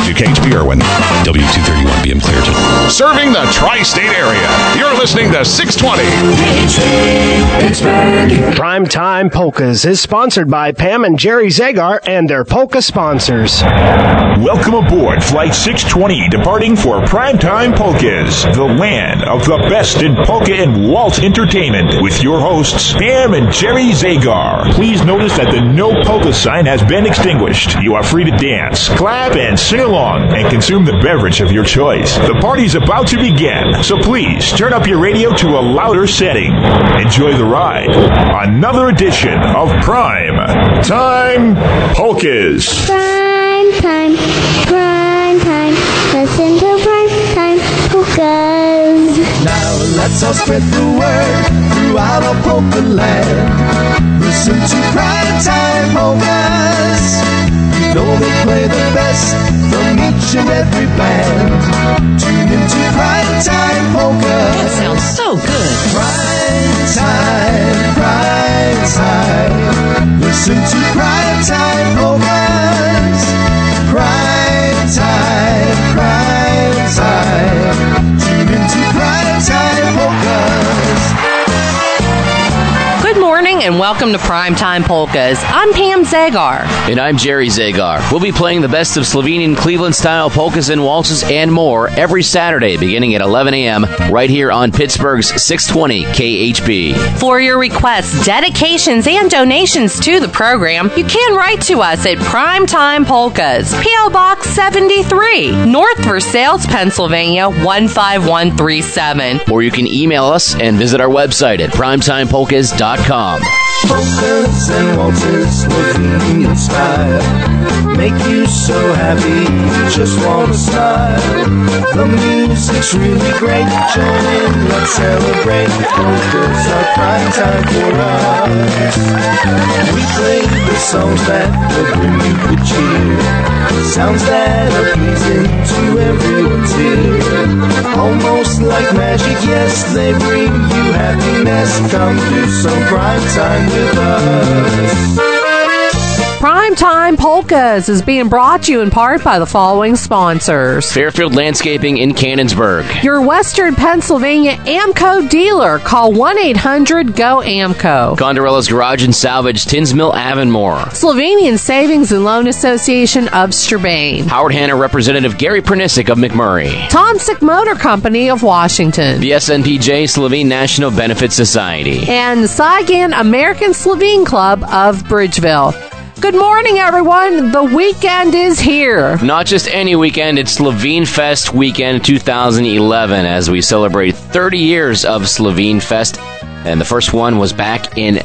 WKHB Irwin, W231BM Clairton. Serving the tri-state area. You're listening to 620. Pittsburgh. Primetime Polkas is sponsored by Pam and Jerry Zagar and their polka sponsors. Welcome aboard Flight 620, departing for Primetime Polkas, the land of the best in polka and waltz entertainment, with your hosts, Pam and Jerry Zagar. Please notice that the no polka sign has been extinguished. You are free to dance, clap, and sing along, and consume the beverage of your choice. The party's about to begin, so please turn up your radio to a louder setting. Enjoy the ride. Another edition of Prime Time Polkas. Prime time, listen to Prime Time Polkas. Now let's all spread the word throughout our polka land. Listen to Prime Time Polkas. You know they play the best from each and every band. Tune into Prime Time Polkas. That sounds so good. Prime time. Listen to Prime Time Polkas. Prime time. Tune into Prime Time Polkas. Good morning and welcome to Primetime Polkas. I'm Pam Zagar. And I'm Jerry Zagar. We'll be playing the best of Slovenian Cleveland-style polkas and waltzes and more every Saturday beginning at 11 a.m. right here on Pittsburgh's 620 KHB. For your requests, dedications, and donations to the program, you can write to us at Primetime Polkas, P.O. Box 73, North Versailles, Pennsylvania 15137. Or you can email us and visit our website at primetimepolkas.com. Polkas and waltzes, Slovenian style, make you so happy, you just want to smile. The music's really great, join in, let's celebrate. Polkas are prime time for us. We play the songs that will bring you good cheer, sounds that are pleasing to everyone's ear. Almost like magic, yes, they bring you happiness. Come do some prime time with us. Primetime Polkas is being brought to you in part by the following sponsors. Fairfield Landscaping in Cannonsburg. Your Western Pennsylvania AMCO dealer. Call 1-800-GO-AMCO. Gondorella's Garage and Salvage, Tinsmill, Avonmore. Slovenian Savings and Loan Association of Strabane. Howard Hanna Representative Gary Pernisic of McMurray. Tomsic Motor Company of Washington. The SNPJ Slovene National Benefit Society. And the Saigon American Slovene Club of Bridgeville. Good morning, everyone. The weekend is here. Not just any weekend, it's Slovene Fest weekend 2011 as we celebrate 30 years of Slovene Fest. And the first one was back in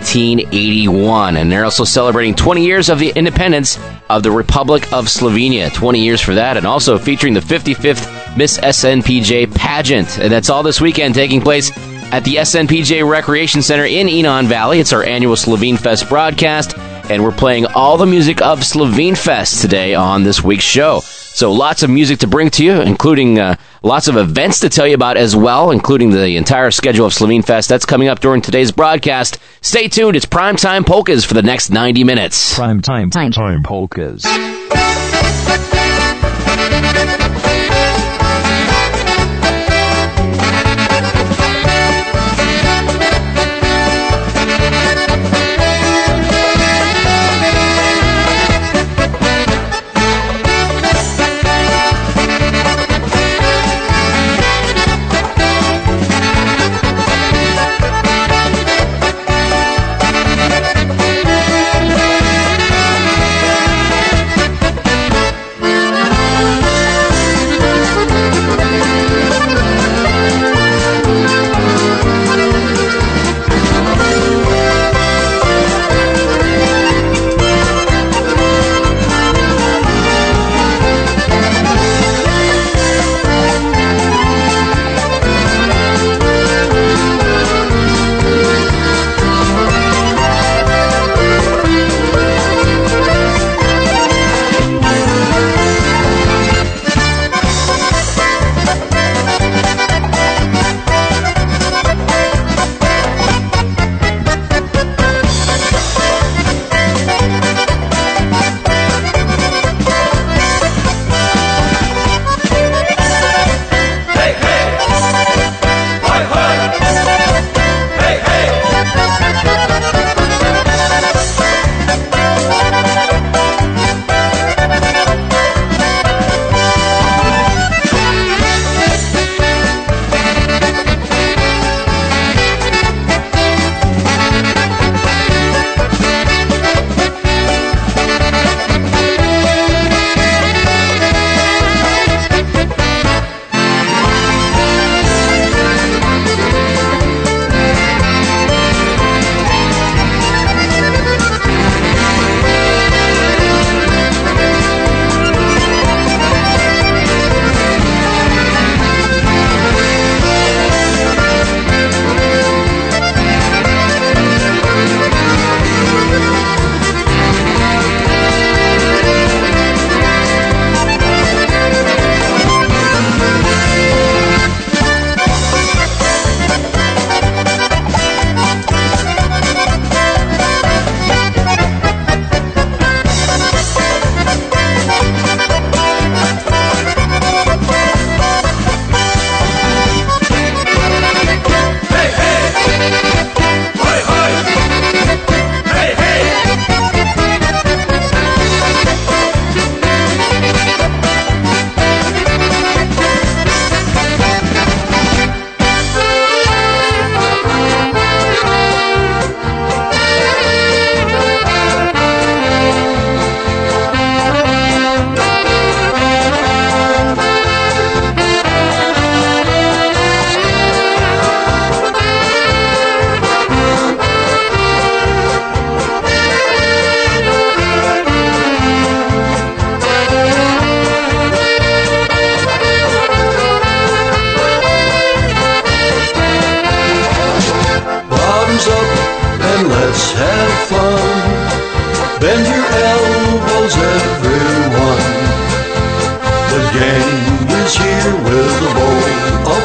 1981. And they're also celebrating 20 years of the independence of the Republic of Slovenia. 20 years for that. And also featuring the 55th Miss SNPJ pageant. And that's all this weekend taking place at the SNPJ Recreation Center in Enon Valley. It's our annual Slovene Fest broadcast. And we're playing all the music of Slovene Fest today on this week's show. So lots of music to bring to you, including lots of events to tell you about as well, including the entire schedule of Slovene Fest. That's coming up during today's broadcast. Stay tuned. It's Primetime Polkas for the next 90 minutes. Primetime Polkas.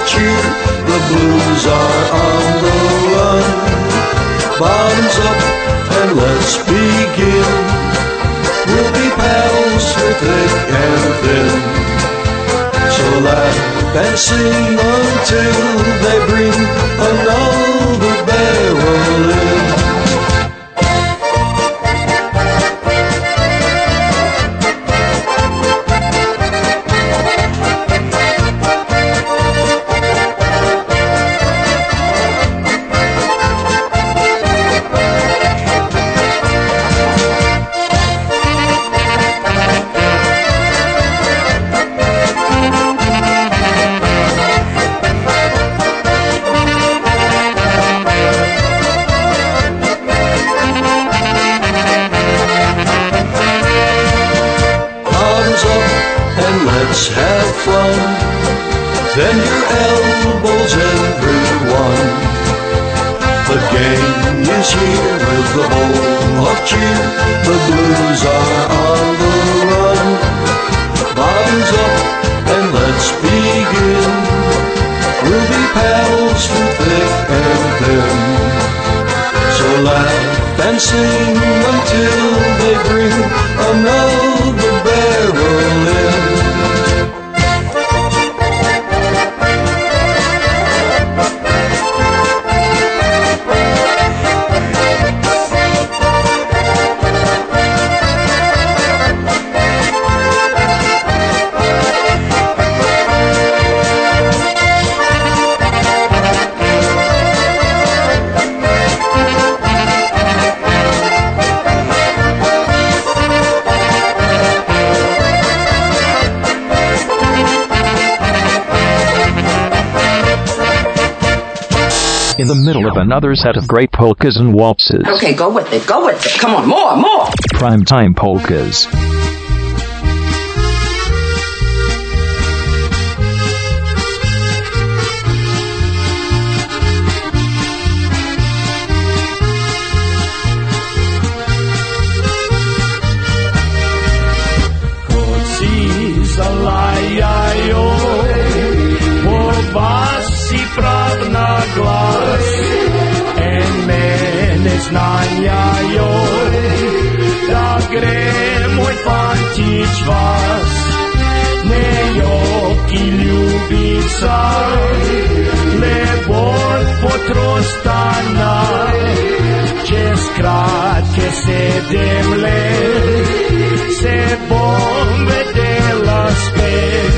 cheer, the blues are on the run. Bottoms up and let's begin. We'll be pals for thick and thin. So laugh and sing until they bring another barrel in. Let's have fun. Bend your elbows, everyone. The game is here with the bowl of cheer. The blues are on the run. Bottoms up and let's begin. We'll be pals for thick and thin. So laugh and sing until they bring another barrel in. In the middle of another set of great polkas and waltzes. Okay, go with it, go with it. Come on, more. Primetime polkas. Glas en mene znanja da gremo fantić vas ne joki ljubica lebor potrostana čez kratke sedemle se bom vedela spet.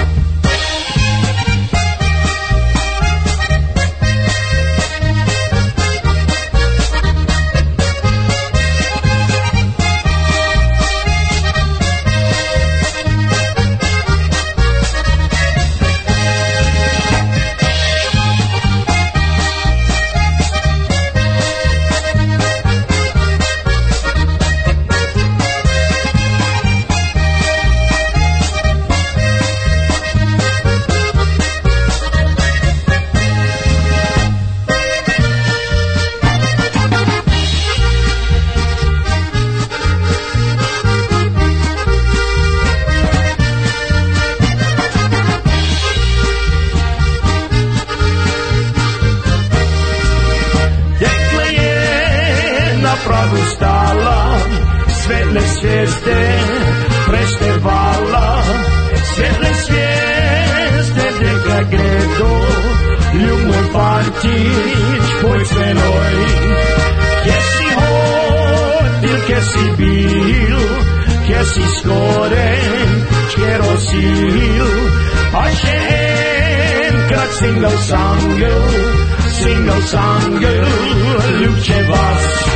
Single song, luce vas.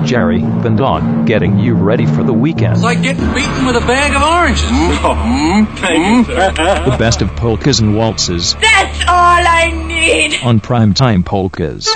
Jerry and Dawn, getting you ready for the weekend. It's like getting beaten with a bag of oranges. The best of polkas and waltzes. That's all I need. On Primetime Polkas.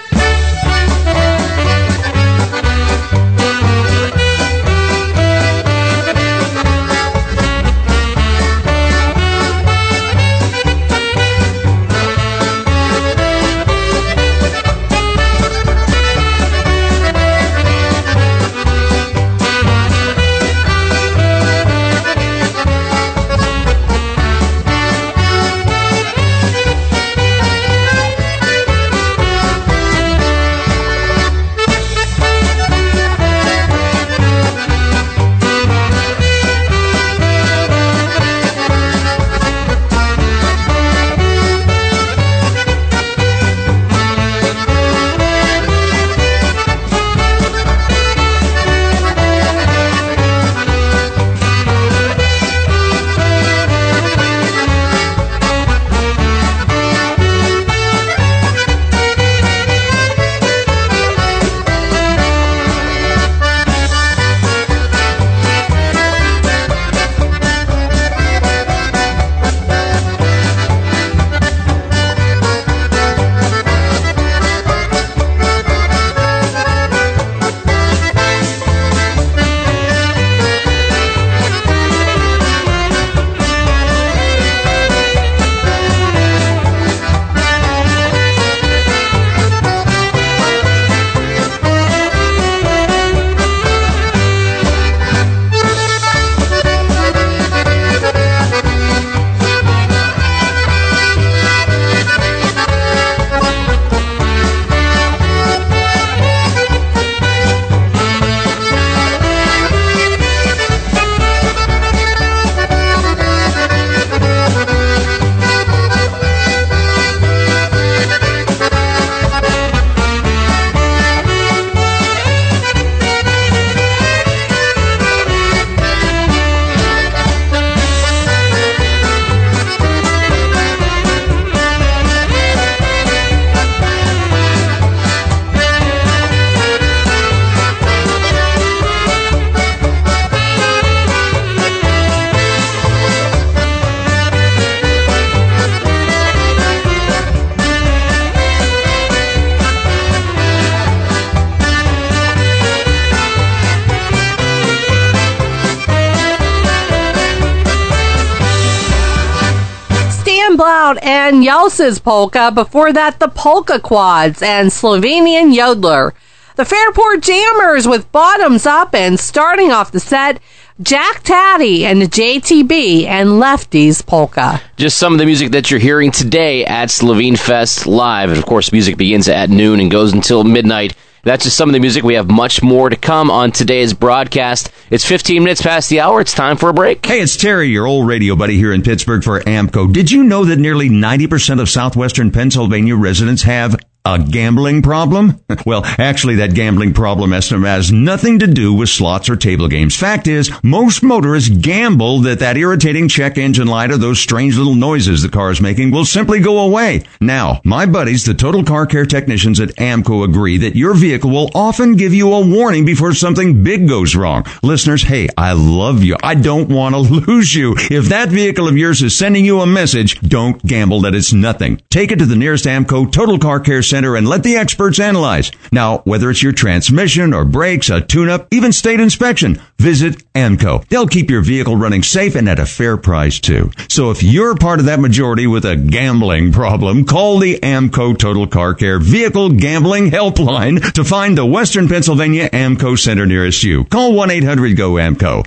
Blout and Yelsa's polka. Before that, the Polka Quads and Slovenian Yodeler. The Fairport Jammers with Bottoms Up, and starting off the set, Jack Taddy and the JTB and Lefty's Polka. Just some of the music that you're hearing today at Slovene Fest Live. And of course, music begins at noon and goes until midnight. That's just some of the music. We have much more to come on today's broadcast. It's 15 minutes past the hour. It's time for a break. Hey, it's Terry, your old radio buddy here in Pittsburgh for AMCO. Did you know that nearly 90% of southwestern Pennsylvania residents have a gambling problem? Well, actually, that gambling problem estimate has nothing to do with slots or table games. Fact is, most motorists gamble that irritating check engine light or those strange little noises the car is making will simply go away. Now, my buddies, the Total Car Care technicians at AMCO, agree that your vehicle will often give you a warning before something big goes wrong. Listeners, hey, I love you. I don't want to lose you. If that vehicle of yours is sending you a message, don't gamble that it's nothing. Take it to the nearest AMCO Total Car Care Center and let the experts analyze. Now, whether it's your transmission or brakes, a tune-up, even state inspection, visit AMCO. They'll keep your vehicle running safe and at a fair price, too. So if you're part of that majority with a gambling problem, call the AMCO Total Car Care Vehicle Gambling Helpline to find the Western Pennsylvania AMCO Center nearest you. Call 1-800-GO-AMCO.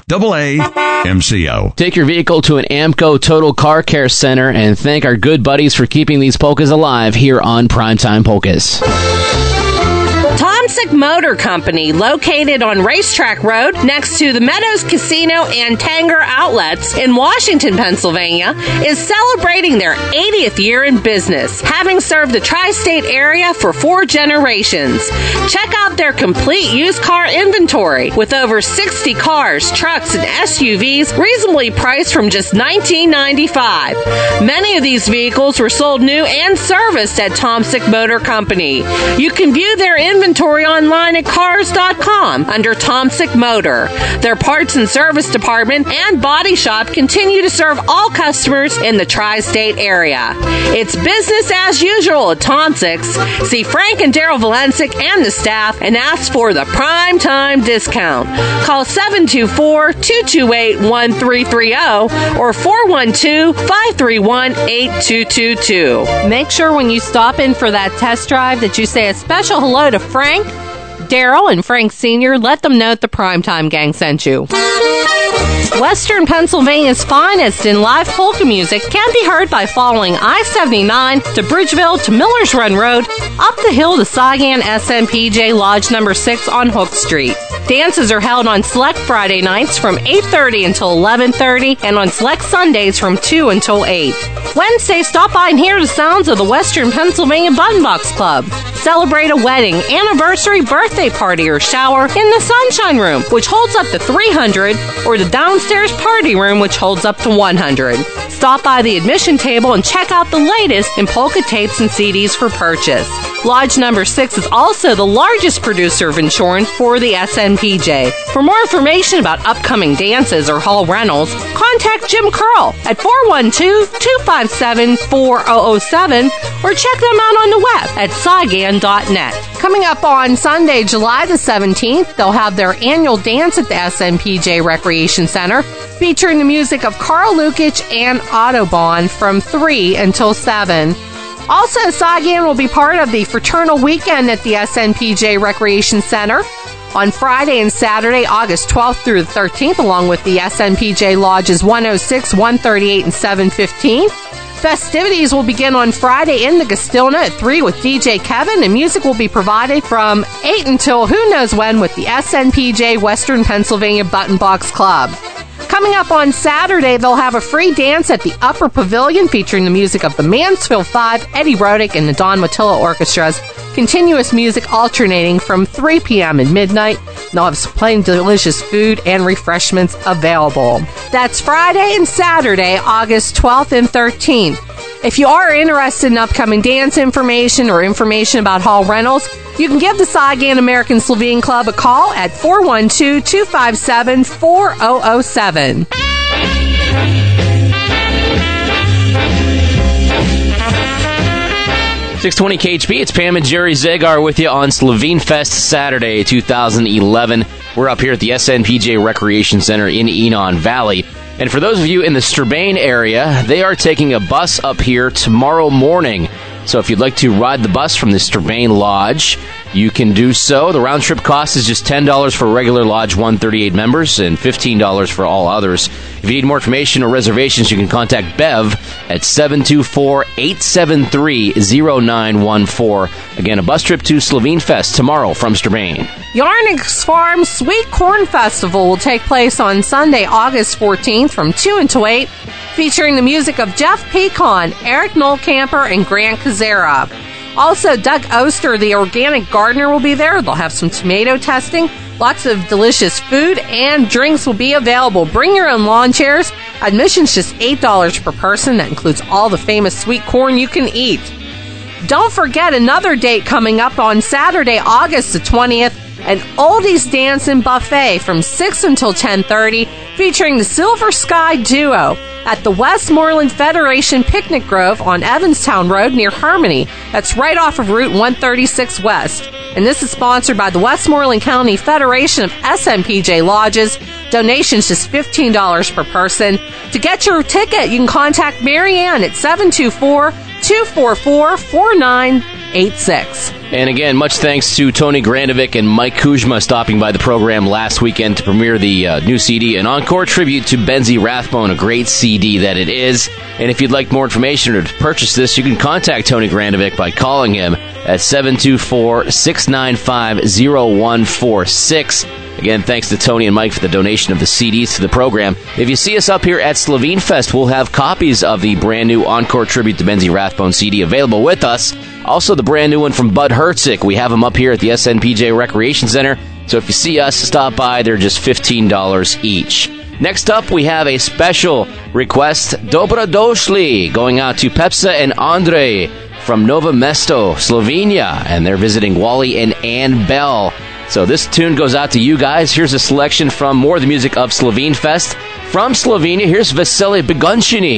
AA-MCO. Take your vehicle to an AMCO Total Car Care Center and thank our good buddies for keeping these polkas alive here on Primetime Polkas. Tomsic Motor Company, located on Racetrack Road next to the Meadows Casino and Tanger Outlets in Washington, Pennsylvania, is celebrating their 80th year in business, having served the tri-state area for 4 generations. Check out their complete used car inventory with over 60 cars, trucks, and SUVs reasonably priced from just $19.95. Many of these vehicles were sold new and serviced at Tomsic Motor Company. You can view their inventory inventory online at Cars.com under Tomsic Motor. Their parts and service department and body shop continue to serve all customers in the tri-state area. It's business as usual at Tomsic's. See Frank and Daryl Valencic and the staff and ask for the prime time discount. Call 724-228-1330 or 412-531-8222. Make sure when you stop in for that test drive that you say a special hello to Frank, Daryl, and Frank Sr. Let them know that the Primetime Gang sent you. Western Pennsylvania's finest in live polka music can be heard by following I-79 to Bridgeville to Millers Run Road, up the hill to Saigon SMPJ Lodge number 6 on Hook Street. Dances are held on select Friday nights from 8:30 until 11:30 and on select Sundays from 2 until 8. Wednesday, stop by and hear the sounds of the Western Pennsylvania Button Box Club. Celebrate a wedding, anniversary, birthday party, or shower in the Sunshine Room, which holds up to 300, or the downstairs party room, which holds up to 100. Stop by the admission table and check out the latest in polka tapes and CDs for purchase. Lodge number 6 is also the largest producer of insurance for the SNPJ. For more information about upcoming dances or hall rentals, contact Jim Curl at 412-257-4007 or check them out on the web at Saigon.net. Coming up on Sunday, July the 17th, they'll have their annual dance at the SNPJ Recreation Center, featuring the music of Carl Lukic and Autobahn from 3 until 7. Also, Saigon will be part of the Fraternal Weekend at the SNPJ Recreation Center on Friday and Saturday, August 12th through the 13th, along with the SNPJ Lodges 106, 138, and 715. Festivities will begin on Friday in the Gastilna at 3 with DJ Kevin, and music will be provided from 8 until who knows when with the SNPJ Western Pennsylvania Button Box Club. Coming up on Saturday, they'll have a free dance at the Upper Pavilion featuring the music of the Mansfield 5, Eddie Rodick, and the Don Matilla Orchestras. Continuous music alternating from 3 p.m. and midnight. They'll have some plain delicious food and refreshments available. That's Friday and Saturday, August 12th and 13th. If you are interested in upcoming dance information or information about hall rentals, you can give the Saigon American Slovene Club a call at 412-257-4007. .620 KHP, it's Pam and Jerry Zagar with you on Slovene Fest Saturday 2011. We're up here at the SNPJ Recreation Center in Enon Valley. And for those of you in the Strabane area, they are taking a bus up here tomorrow morning. So if you'd like to ride the bus from the Strabane Lodge, you can do so. The round-trip cost is just $10 for regular Lodge 138 members and $15 for all others. If you need more information or reservations, you can contact Bev at 724-873-0914. Again, a bus trip to Slovene Fest tomorrow from Strabane. Yarnix Farm Sweet Corn Festival will take place on Sunday, August 14th from 2 until 8, featuring the music of Jeff Pecan, Eric Nolcamper, and Grant Kazera. Also, Doug Oster, the organic gardener, will be there. They'll have some tomato testing, lots of delicious food, and drinks will be available. Bring your own lawn chairs. Admission's just $8 per person. That includes all the famous sweet corn you can eat. Don't forget another date coming up on Saturday, August the 20th, an oldies dancing buffet from 6 until 10:30, featuring the Silver Sky Duo at the Westmoreland Federation Picnic Grove on Evanstown Road near Harmony. That's right off of Route 136 West. And this is sponsored by the Westmoreland County Federation of SNPJ Lodges. Donations just $15 per person. To get your ticket, you can contact Mary Ann at 724-244-4986. And again, much thanks to Tony Grandovic and Mike Kuzma stopping by the program last weekend to premiere the new CD, an encore tribute to Benzie Rathbone, a great CD that it is. And if you'd like more information or to purchase this, you can contact Tony Grandovic by calling him at 724-695-0146. Again, thanks to Tony and Mike for the donation of the CDs to the program. If you see us up here at Slovene Fest, we'll have copies of the brand new Encore Tribute to Benzie Rathbone CD available with us. Also, the brand new one from Bud Hertzik. We have them up here at the SNPJ Recreation Center. So if you see us, stop by. They're just $15 each. Next up, we have a special request, Dobra Doshli, going out to Pepsa and Andre from Novo Mesto, Slovenia, and they're visiting Wally and Ann Bell. So this tune goes out to you guys. Here's a selection from more of the music of Slovene Fest. From Slovenia, here's Veseli Begunčini.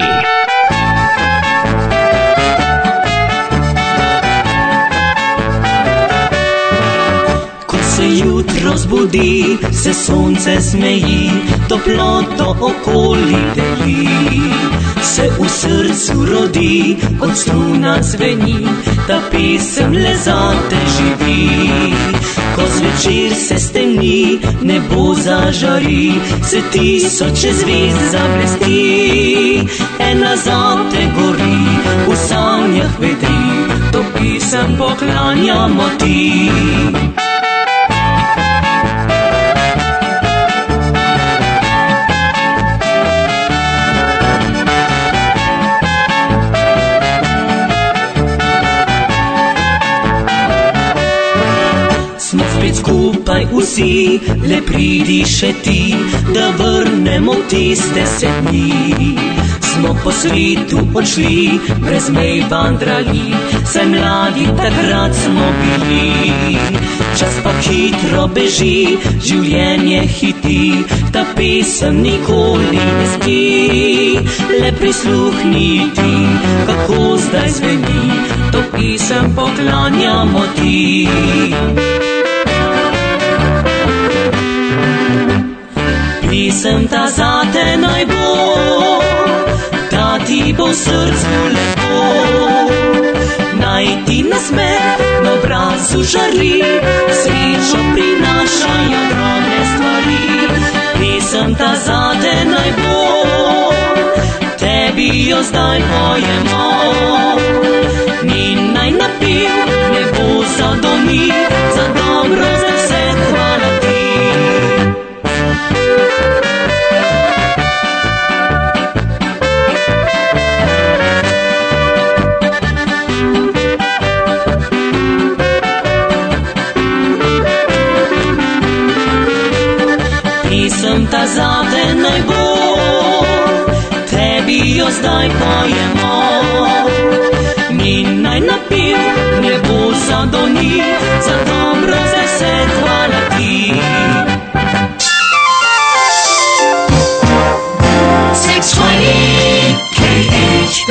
Jutro zbudi, se sonce smeji, toploto okoli deli. Se v srcu rodi, kot struna zveni, ta pesem le zate živi. Ko zvečer se stemni, nebo zažari, se tisoče zvezd zablesti. Ena zate gori, v sanjah vedri, to pesem poklanjamo ti. Skupaj vsi, le pridi še ti, da vrnemo tiste se dni. Smo po svetu odšli, brez mej vandrali, saj mladi takrat smo bili. Čas pa hitro beži, življenje hiti, ta pesem nikoli ne spi. Le prisluhni ti, kako zdaj zveni, to pesem poklanjamo ti. Pesem ta zate naj bo, da ti bo v srcu lepo. Naj ti nasmeh na obrazu žari, srečo prinašajo drobne stvari. Pesem ta zate naj bo, tebi jo zdaj pojemo. In naj napev ne bo zadoni, za dobro za vse hvala ti. Ta zate naj bo, tebi jo zdaj pojemo. In naj napev ne bo zadoni, za dobro za vse hvala ti. 620 KHB.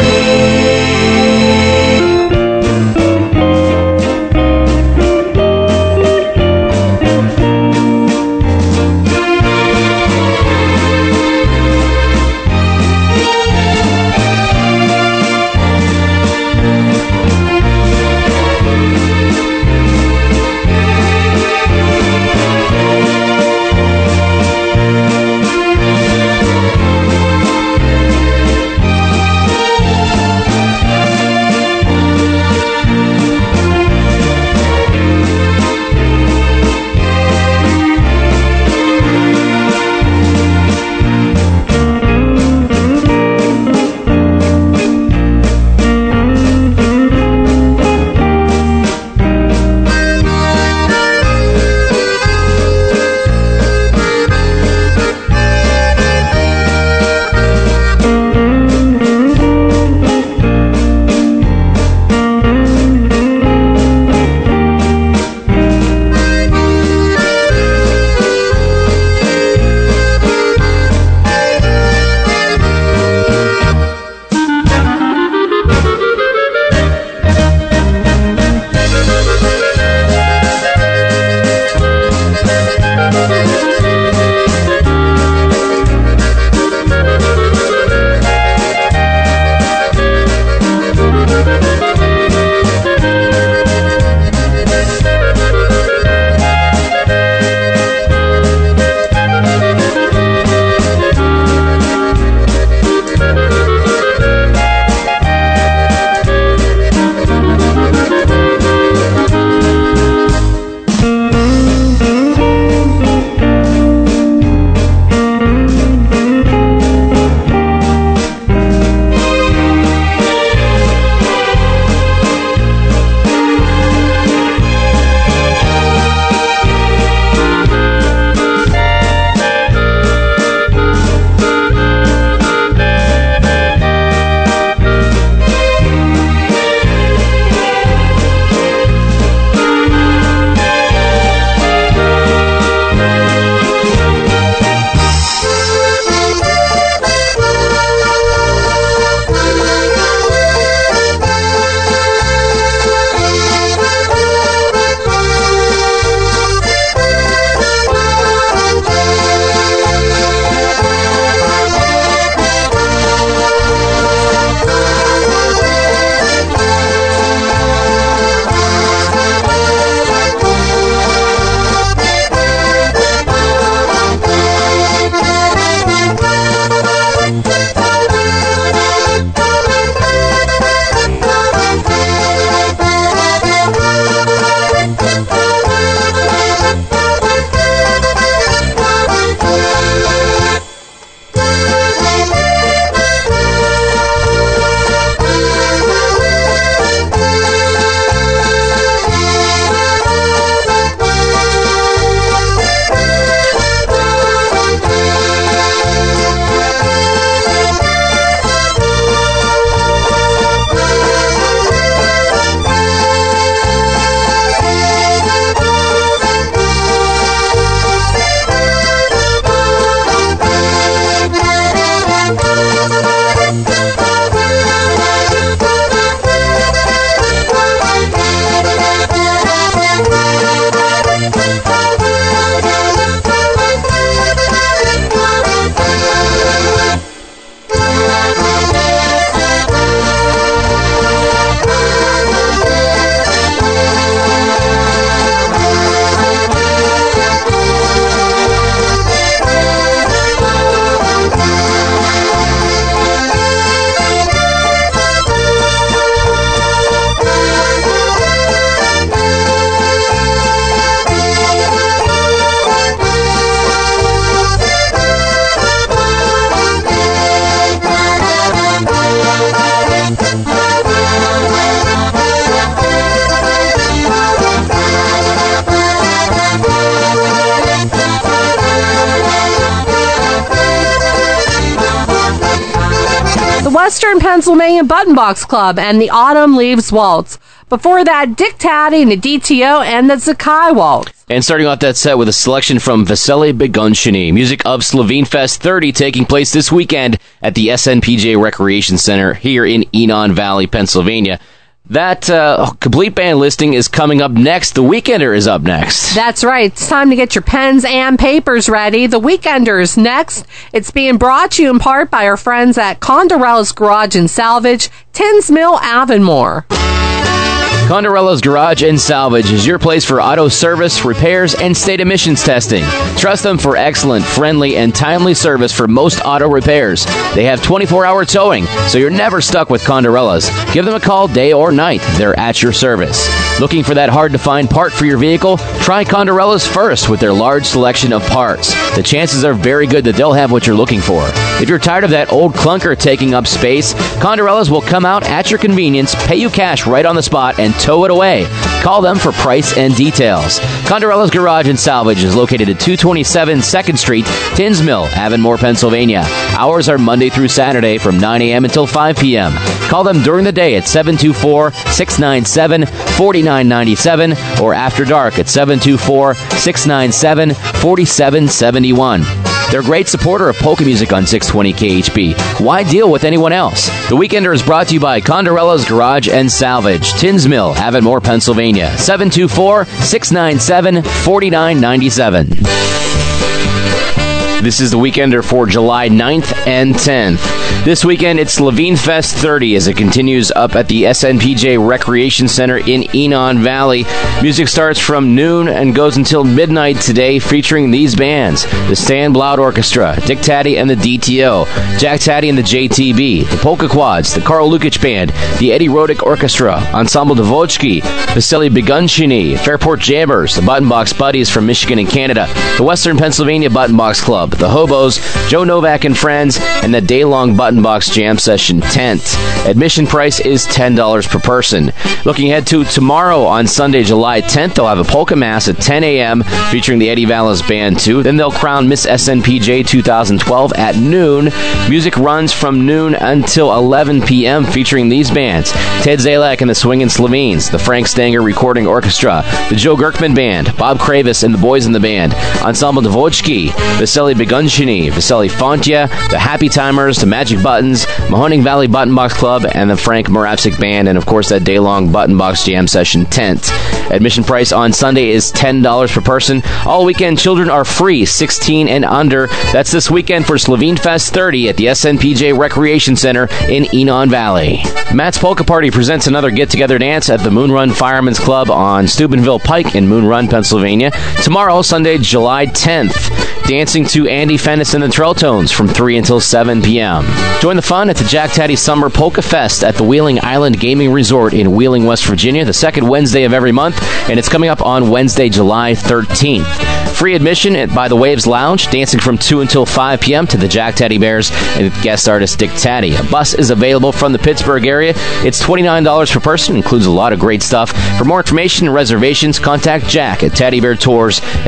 Western Pennsylvania Button Box Club and the Autumn Leaves Waltz. Before that, Dick Taddy and the DTO and the Zakai Waltz. And starting off that set with a selection from Vesely Begunshiny, music of Slovene Fest 30 taking place this weekend at the SNPJ Recreation Center here in Enon Valley, Pennsylvania. That complete band listing is coming up next. The Weekender is up next. That's right. It's time to get your pens and papers ready. The Weekender is next. It's being brought to you in part by our friends at Condorella's Garage and Salvage, Tins Mill, Avonmore. Condorella's Garage and Salvage is your place for auto service, repairs, and state emissions testing. Trust them for excellent, friendly, and timely service for most auto repairs. They have 24-hour towing, so you're never stuck with Condorella's. Give them a call day or night. They're at your service. Looking for that hard-to-find part for your vehicle? Try Condorella's first with their large selection of parts. The chances are very good that they'll have what you're looking for. If you're tired of that old clunker taking up space, Condorella's will come out at your convenience, pay you cash right on the spot, and tow it away. Call them for price and details. Condorella's Garage and Salvage is located at 227 2nd Street, Tins Mill, Avonmore, Pennsylvania. Hours are Monday through Saturday from 9 a.m. until 5 p.m. Call them during the day at 724-697-4997 or after dark at 724-697-4771. They're a great supporter of polka music on 620 KHP. Why deal with anyone else? The Weekender is brought to you by Condorella's Garage and Salvage, Tins Mill, Avonmore, Pennsylvania. 724-697-4997. This is the Weekender for July 9th and 10th. This weekend, it's Slovene Fest 30 as it continues up at the SNPJ Recreation Center in Enon Valley. Music starts from noon and goes until midnight today, featuring these bands: the Stan Blount Orchestra, Dick Taddy and the DTO, Jack Taddy and the JTB, the Polka Quads, the Karl Lukic Band, the Eddie Rodick Orchestra, Ensemble Dvochki, Vesely Begunshiny, Fairport Jammers, the Button Box Buddies from Michigan and Canada, the Western Pennsylvania Button Box Club, the Hobos, Joe Novak and Friends, and the day-long Button Box Jam Session tent. Admission price is $10 per person. Looking ahead to tomorrow on Sunday, July 10th, they'll have a polka mass at 10 a.m. featuring the Eddie Vallis Band too. Then they'll crown Miss SNPJ 2012 at noon. Music runs from noon until 11 p.m. featuring these bands: Ted Zalak and the Swingin' Slovenes, the Frank Stanger Recording Orchestra, the Joe Gerkman Band, Bob Kravis and the Boys in the Band, Ensemble Dvochki, Vesely Begunshiny, Vesely Fontia, the Happy Timers, the Magic Buttons, Mahoning Valley Button Box Club, and the Frank Moravsik Band, and of course that day-long Button Box Jam Session tent. Admission price on Sunday is $10 per person. All weekend children are free, 16 and under. That's this weekend for Slovene Fest 30 at the SNPJ Recreation Center in Enon Valley. Matt's Polka Party presents another get-together dance at the Moon Run Fireman's Club on Steubenville Pike in Moon Run, Pennsylvania. Tomorrow, Sunday, July 10th. Dancing to Andy Fennis and the Trelltones from 3 until 7 p.m. Join the fun at the Jack Taddy Summer Polka Fest at the Wheeling Island Gaming Resort in Wheeling, West Virginia, the second Wednesday of every month, and it's coming up on Wednesday, July 13th. Free admission at By the Waves Lounge, dancing from 2 until 5 p.m. to the Jack Taddy Bears and guest artist Dick Taddy. A bus is available from the Pittsburgh area. It's $29 per person, includes a lot of great stuff. For more information and reservations, contact Jack at Taddy Bear Tours at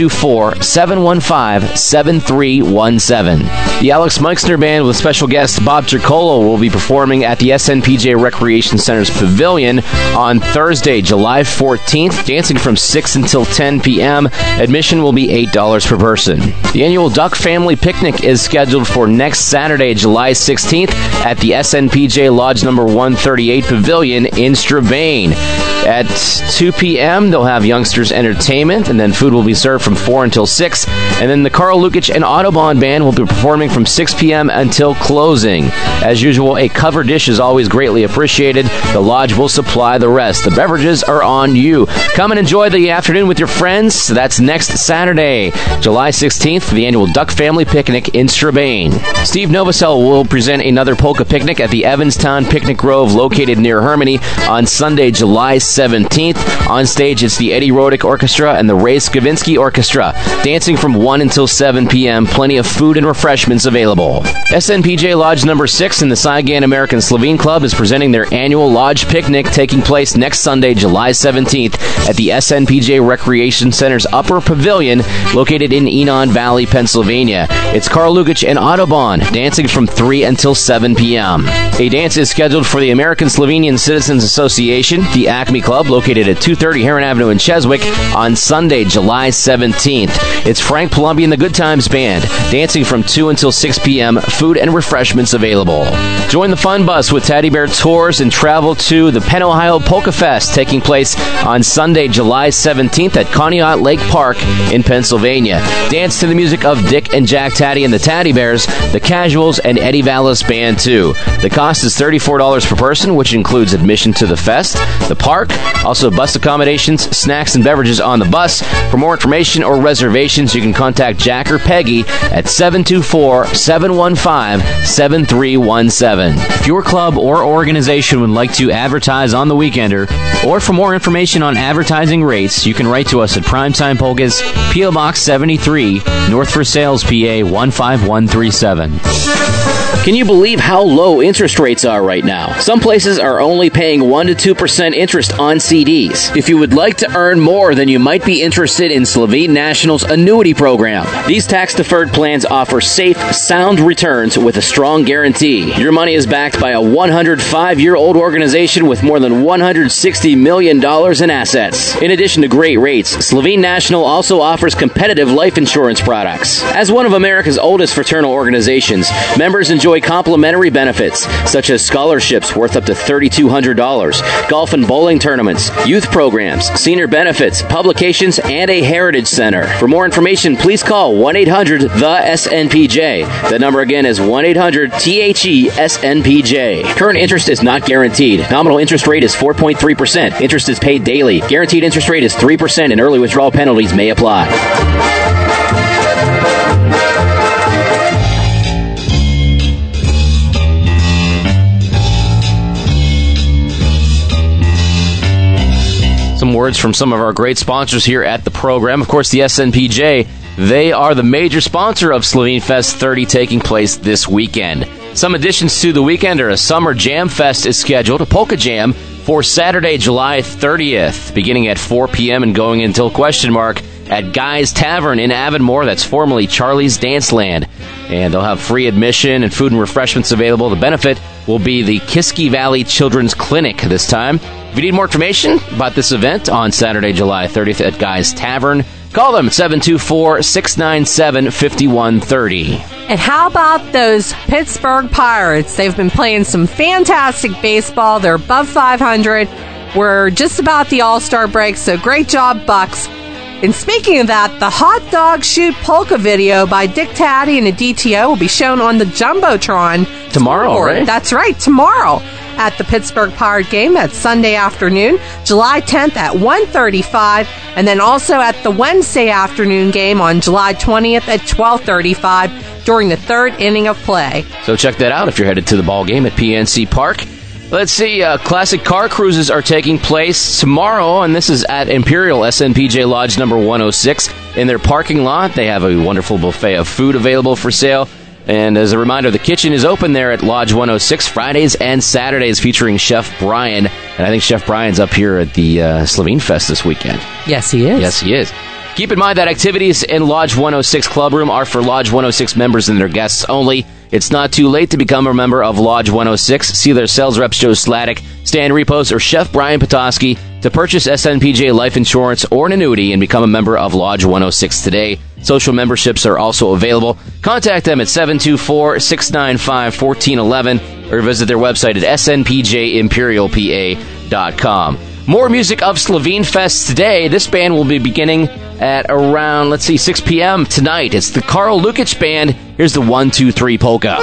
724-715-7317. The Alex Meixner Band with special guest Bob Tricolo will be performing at the SNPJ Recreation Center's Pavilion on Thursday, July 14th, dancing from 6 until 10 p.m. Admission will be $8 per person. The annual Duck Family Picnic is scheduled for next Saturday, July 16th at the SNPJ Lodge number 138 Pavilion in Strabane. At 2 p.m., they'll have youngsters entertainment, and then food will be served from 4 until 6. And then the Karl Lukic and Autobahn Band will be performing from 6 p.m. until closing. As usual, a cover dish is always greatly appreciated. The Lodge will supply the rest. The beverages are on you. Come and enjoy the afternoon with your friends. That's next Saturday, July 16th, for the annual Duck Family Picnic in Strabane. Steve Novosel will present another polka picnic at the Evanstown Picnic Grove located near Hermione on Sunday, July 17th. On stage, it's the Eddie Rodick Orchestra and the Ray Skavinsky Orchestra, dancing from 1 1 until 7 p.m. Plenty of food and refreshments available. SNPJ Lodge number 6 in the Saigon American Slovene Club is presenting their annual Lodge Picnic taking place next Sunday, July 17th at the SNPJ Recreation Center's Upper Pavilion located in Enon Valley, Pennsylvania. It's Carl Lukic and Autobahn dancing from 3 until 7 p.m. A dance is scheduled for the American Slovenian Citizens Association, the Acme Club, located at 230 Heron Avenue in Cheswick on Sunday, July 17th. It's Frank Palumbi and the Good Times Band, dancing from 2 until 6 p.m., food and refreshments available. Join the fun bus with Teddy Bear Tours and travel to the Penn Ohio Polka Fest, taking place on Sunday, July 17th at Conneaut Lake Park in Pennsylvania. Dance to the music of Dick and Jack Taddy and the Taddy Bears, the Casuals, and Eddie Vallis Band, too. The cost is $34 per person, which includes admission to the fest, the park, also bus accommodations, snacks, and beverages on the bus. For more information or reservations, you can contact Jack or Peggy at 724-715-7317. If your club or organization would like to advertise on The Weekender, or for more information on advertising rates, you can write to us at Primetime Polkas, P.O. Box 73, North Versailles, PA 15137. Can you believe how low interest rates are right now? Some places are only paying 1 to 2% interest on CDs. If you would like to earn more, then you might be interested in Slovene National's annuity program. These tax-deferred plans offer safe, sound returns with a strong guarantee. Your money is backed by a 105-year-old organization with more than $160 million in assets. In addition to great rates, Slovene National also offers competitive life insurance products. As one of America's oldest fraternal organizations, members enjoy complimentary benefits, such as scholarships worth up to $3,200, golf and bowling tournaments, youth programs, senior benefits, publications, and a heritage center. For more information, please call 1-800-THE-SNPJ. That number again is 1-800-THE-SNPJ. Current interest is not guaranteed. Nominal interest rate is 4.3%. Interest is paid daily. Guaranteed interest rate is 3%, and early withdrawal penalties may apply. Some words from some of our great sponsors here at the program. Of course, the SNPJ, they are the major sponsor of Slovene Fest 30 taking place this weekend. Some additions to the weekend are a Summer Jam Fest is scheduled, a Polka Jam, for Saturday, July 30th, beginning at 4 p.m. and going until ? At Guy's Tavern in Avonmore. That's formerly Charlie's Dance Land. And they'll have free admission and food and refreshments available. The benefit will be the Kiski Valley Children's Clinic this time. If you need more information about this event on Saturday, July 30th at Guy's Tavern, call them at 724-697-5130. And how about those Pittsburgh Pirates? They've been playing some fantastic baseball. They're above 500. We're just about the All-Star break, so great job, Bucks. And speaking of that, the Hot Dog Shoot Polka video by Dick Taddy and the DTO will be shown on the Jumbotron tomorrow, right? That's right, tomorrow at the Pittsburgh Pirate game. That's Sunday afternoon, July 10th at 1:35, and then also at the Wednesday afternoon game on July 20th at 12:35 during the third inning of play. So check that out if you're headed to the ball game at PNC Park. Let's see, classic car cruises are taking place tomorrow, and this is at Imperial SNPJ Lodge number 106. In their parking lot, they have a wonderful buffet of food available for sale. And as a reminder, the kitchen is open there at Lodge 106 Fridays and Saturdays, featuring Chef Brian. And I think Chef Brian's up here at the Slovene Fest this weekend. Yes, he is. Yes, he is. Keep in mind that activities in Lodge 106 Club Room are for Lodge 106 members and their guests only. It's not too late to become a member of Lodge 106. See their sales reps Joe Sladek, Stan Repos, or Chef Brian Petoskey to purchase SNPJ life insurance or an annuity and become a member of Lodge 106 today. Social memberships are also available. Contact them at 724-695-1411 or visit their website at snpjimperialpa.com. More music of Slovene Fest today. This band will be beginning at around, 6 p.m. tonight. It's the Carl Lukic Band. Here's the 1, 2, 3 polka.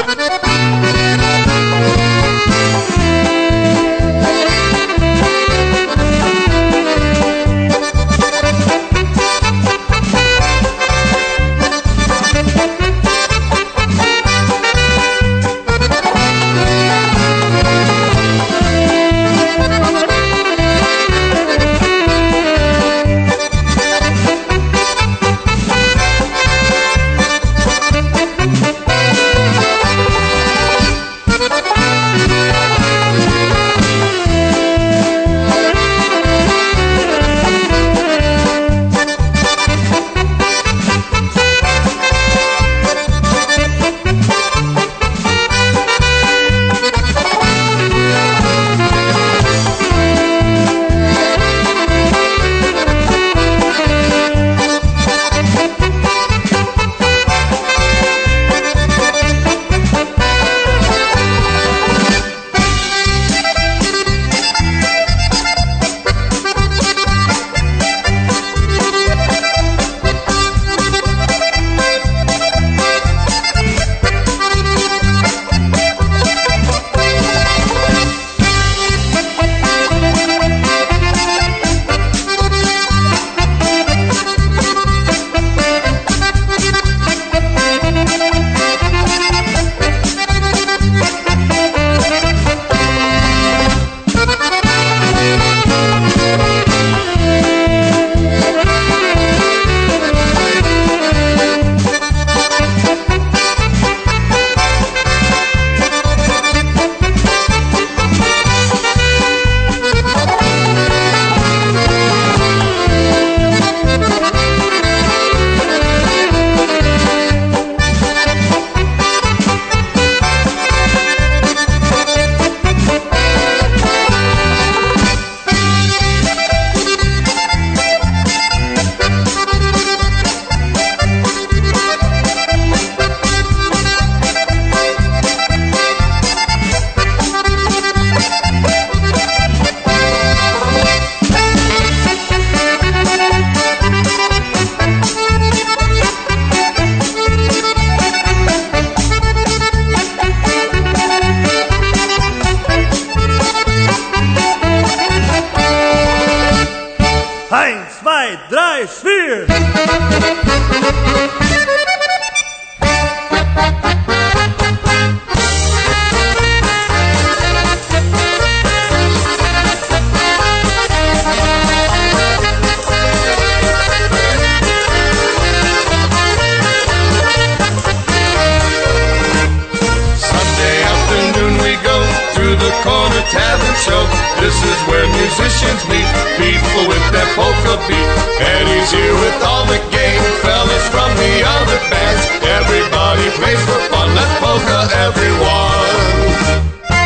This is where musicians meet, people with their polka beat. Eddie's here with all the gang fellas from the other bands. Everybody plays for fun, let's polka everyone.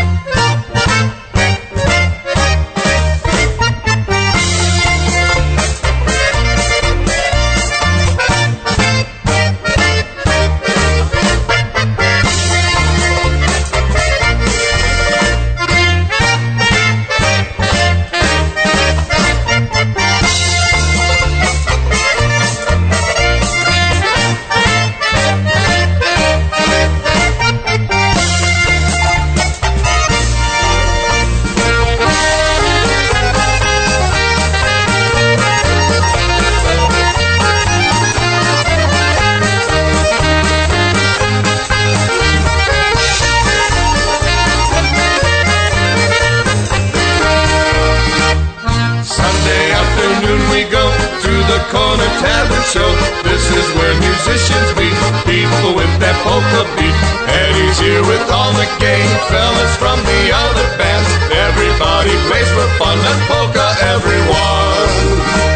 Show. This is where musicians meet, people with their polka beat. Eddie's here with all the gang fellas from the other bands. Everybody plays for fun, let's polka everyone.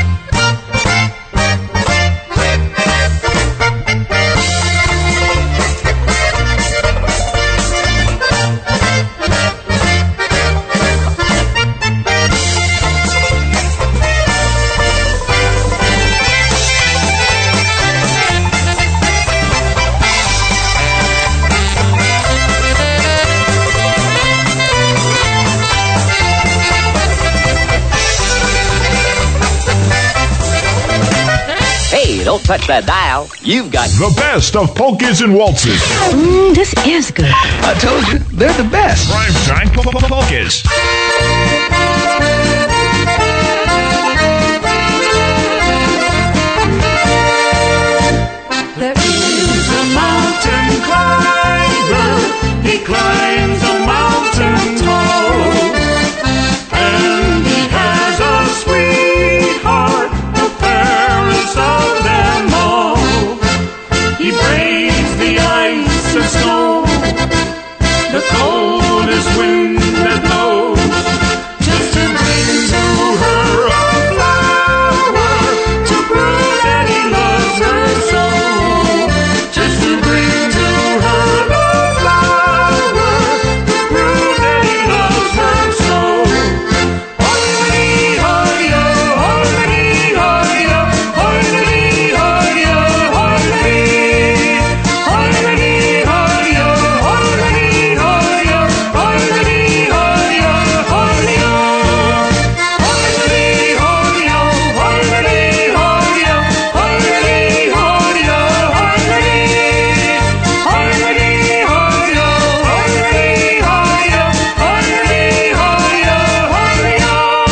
Don't touch that dial. You've got the best of polkas and waltzes. This is good. I told you, they're the best. Primetime polkas. There is a mountain climber. He climbs a mountain tall, and he has a sweetheart, the fairest of them all. He braves the ice and snow, the coldest wind that blows, just to bring to her a flower, to prove that he loves her so. Just to bring to her the flower, to prove that he loves her so. Hoy-de-dee, hoy-yo, hoy-de-dee, hoy-yo, hoy-de-dee, hoy-yo, hoy-de-dee. Hoy-de-dee, hoy-yo, hoy-de-dee, hoy-yo, hoy-de-dee, hoy-yo, hoy-de-yo. Hoy-de-dee, hoy-yo, hoy-de-dee, hoy-yo, hoy-de-dee, hoy-yo, hoy-de-dee. Hoy-de-dee, hoy-yo, hoy-de-dee, hoy-yo, hoy-de-dee, hoy-yo, hoy-de-yo.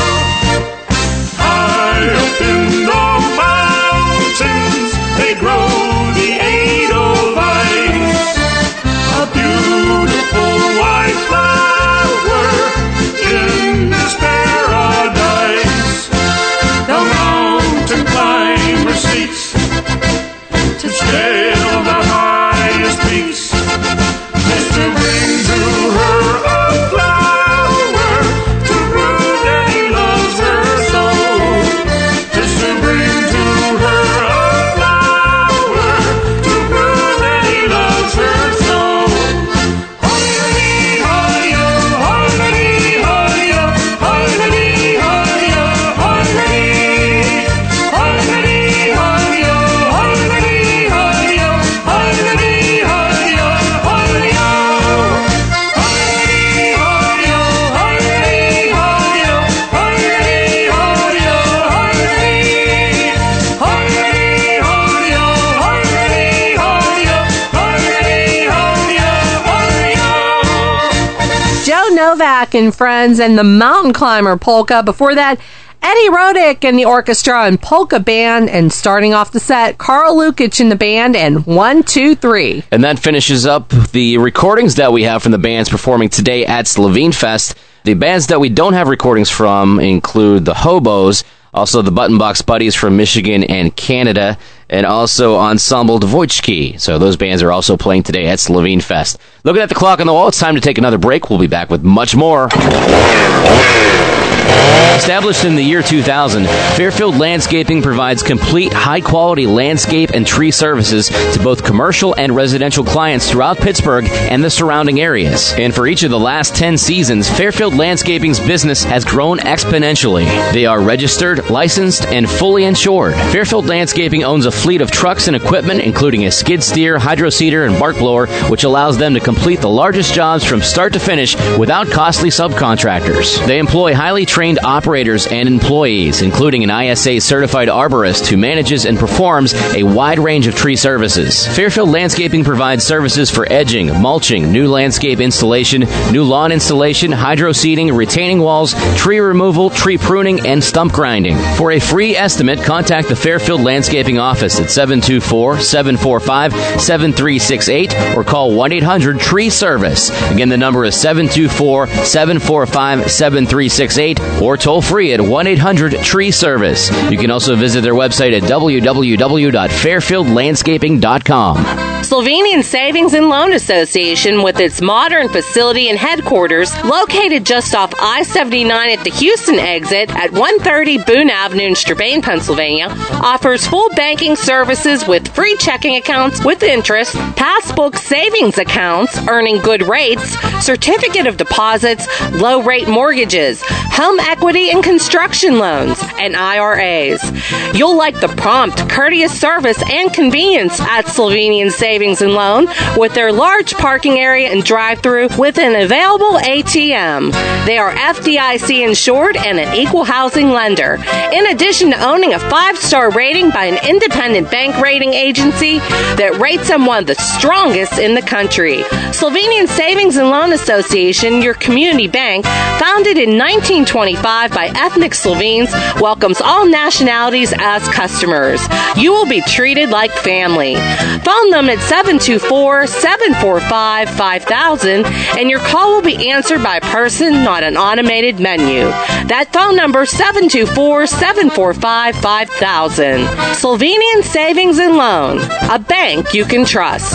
High up in the mountains, they grow the edelweiss, a beautiful white flower in this paradise. The mountain climber seeks to scale the highest peaks, just to bring to her a flower, to prove that he loves her so. Just to bring to her a flower, to prove that he loves her so. Hoy-de-dee, hoy-yo, hoy-de-dee, hoy-yo, hoy-de-dee, hoy-yo, hoy-de-dee. Hoy-de-dee, hoy-yo, hoy-de-dee, hoy-yo, hoy-de-dee, hoy-yo, hoy-de-yo. Hoy-de-dee, hoy-yo, hoy-de-dee, hoy-yo, hoy-de-dee, hoy-yo, hoy-de-dee. Hoy-de-dee, hoy-yo, hoy-de-dee, hoy-yo, hoy-de-dee, hoy-yo, hoy-de-yo. Joe Novak and Friends and the Mountain Climber Polka. Before that, Eddie Rodick and the orchestra and polka band. And starting off the set, Carl Lukic in the band and 1, 2, 3. And that finishes up the recordings that we have from the bands performing today at Slovene Fest. The bands that we don't have recordings from include the Hobos, also the Button Box Buddies from Michigan and Canada, and also Ensemble Dvojki. So those bands are also playing today at Slovene Fest. Looking at the clock on the wall, it's time to take another break. We'll be back with much more. Established in the year 2000, Fairfield Landscaping provides complete, high-quality landscape and tree services to both commercial and residential clients throughout Pittsburgh and the surrounding areas. And for each of the last 10 seasons, Fairfield Landscaping's business has grown exponentially. They are registered, licensed, and fully insured. Fairfield Landscaping owns a fleet of trucks and equipment, including a skid steer, hydro seeder, and bark blower, which allows them to complete the largest jobs from start to finish without costly subcontractors. They employ highly trained operators and employees, including an ISA-certified arborist who manages and performs a wide range of tree services. Fairfield Landscaping provides services for edging, mulching, new landscape installation, new lawn installation, hydro seeding, retaining walls, tree removal, tree pruning, and stump grinding. For a free estimate, contact the Fairfield Landscaping office at 724-745-7368 or call 1-800-TREE-SERVICE. Again, the number is 724-745-7368 or toll free at 1-800-TREE-SERVICE. You can also visit their website at www.fairfieldlandscaping.com. Slovenian Savings and Loan Association, with its modern facility and headquarters located just off I-79 at the Houston exit at 130 Boone Avenue in Strabane, Pennsylvania, offers full banking services with free checking accounts with interest, passbook savings accounts earning good rates, certificate of deposits, low-rate mortgages, home equity and construction loans, and IRAs. You'll like the prompt, courteous service and convenience at Slovenian Savings and Loan with their large parking area and drive-thru with an available ATM. They are FDIC insured and an equal housing lender. In addition to owning a 5-star rating by an independent bank rating agency that rates them one of the strongest in the country. Slovenian Savings and Loan Association, your community bank, founded in 1925 by ethnic Slovenes, welcomes all nationalities as customers. You will be treated like family. Phone them at 724-745-5000 and your call will be answered by a person, not an automated menu. That phone number, 724-745-5000. Slovenian Savings and Loan, a bank you can trust.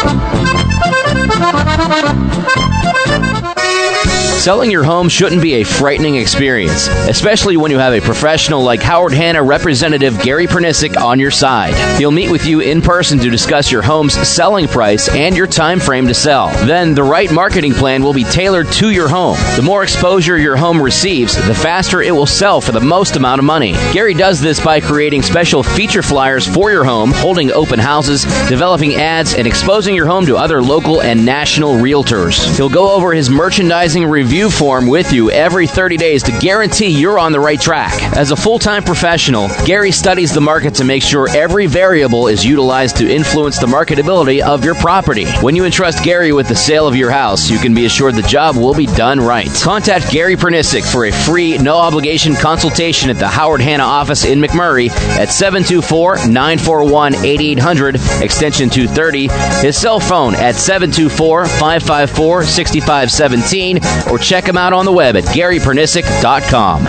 Selling your home shouldn't be a frightening experience, especially when you have a professional like Howard Hanna representative Gary Pernisic on your side. He'll meet with you in person to discuss your home's selling price and your time frame to sell. Then the right marketing plan will be tailored to your home. The more exposure your home receives, the faster it will sell for the most amount of money. Gary does this by creating special feature flyers for your home, holding open houses, developing ads, and exposing your home to other local and national realtors. He'll go over his merchandising review form with you every 30 days to guarantee you're on the right track. As a full-time professional, Gary studies the market to make sure every variable is utilized to influence the marketability of your property. When you entrust Gary with the sale of your house, you can be assured the job will be done right. Contact Gary Pernisic for a free, no-obligation consultation at the Howard Hanna office in McMurray at 724-941-8800, extension 230, his cell phone at 724-554-6517, or check him out on the web at GaryPernisic.com.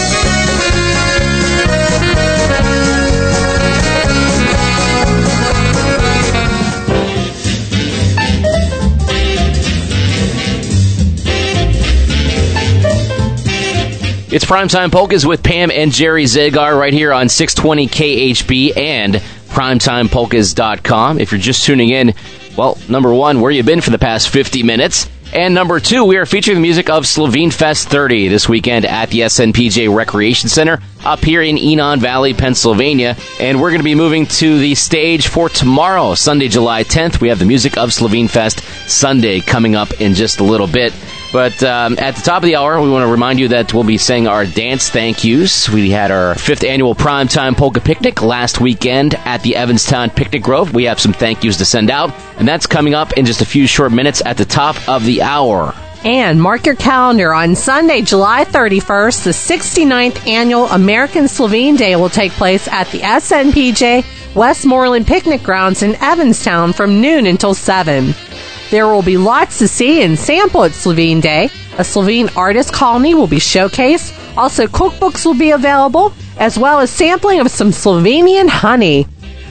It's Primetime Polkas with Pam and Jerry Zagar right here on 620 KHB and PrimetimePolkas.com. If you're just tuning in, well, number one, where you been for the past 50 minutes? And number two, we are featuring the music of Slovene Fest 30 this weekend at the SNPJ Recreation Center up here in Enon Valley, Pennsylvania. And we're going to be moving to the stage for tomorrow, Sunday, July 10th. We have the music of Slovene Fest Sunday coming up in just a little bit. But at the top of the hour, we want to remind you that we'll be saying our dance thank yous. We had our 5th annual Primetime Polka Picnic last weekend at the Evanstown Picnic Grove. We have some thank yous to send out, and that's coming up in just a few short minutes at the top of the hour. And mark your calendar. On Sunday, July 31st, the 69th annual American Slovene Day will take place at the SNPJ Westmoreland Picnic Grounds in Evanstown from noon until 7. There will be lots to see and sample at Slovene Day. A Slovene artist colony will be showcased. Also, cookbooks will be available, as well as sampling of some Slovenian honey.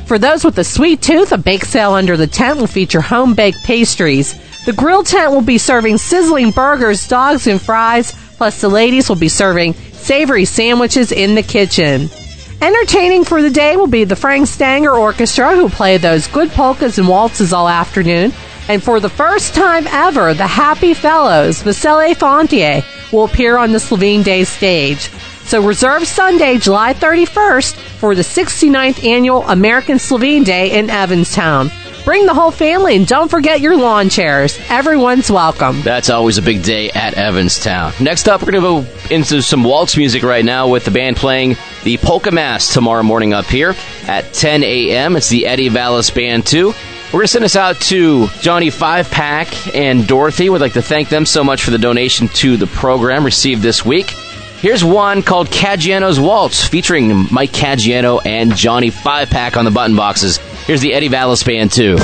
For those with a sweet tooth, a bake sale under the tent will feature home-baked pastries. The grill tent will be serving sizzling burgers, dogs, and fries, plus the ladies will be serving savory sandwiches in the kitchen. Entertaining for the day will be the Frank Stanger Orchestra, who play those good polkas and waltzes all afternoon. And for the first time ever, the Happy Fellows, Vesele Fontier, will appear on the Slovene Day stage. So reserve Sunday, July 31st for the 69th Annual American Slovene Day in Evanstown. Bring the whole family and don't forget your lawn chairs. Everyone's welcome. That's always a big day at Evanstown. Next up, we're going to go into some waltz music right now with the band playing the Polka Mass tomorrow morning up here at 10 a.m. It's the Eddie Vallis Band 2. We're going to send us out to Johnny Five Pack and Dorothy. We'd like to thank them so much for the donation to the program received this week. Here's one called Caggiano's Waltz, featuring Mike Caggiano and Johnny Five Pack on the button boxes. Here's the Eddie Vallis Band 2.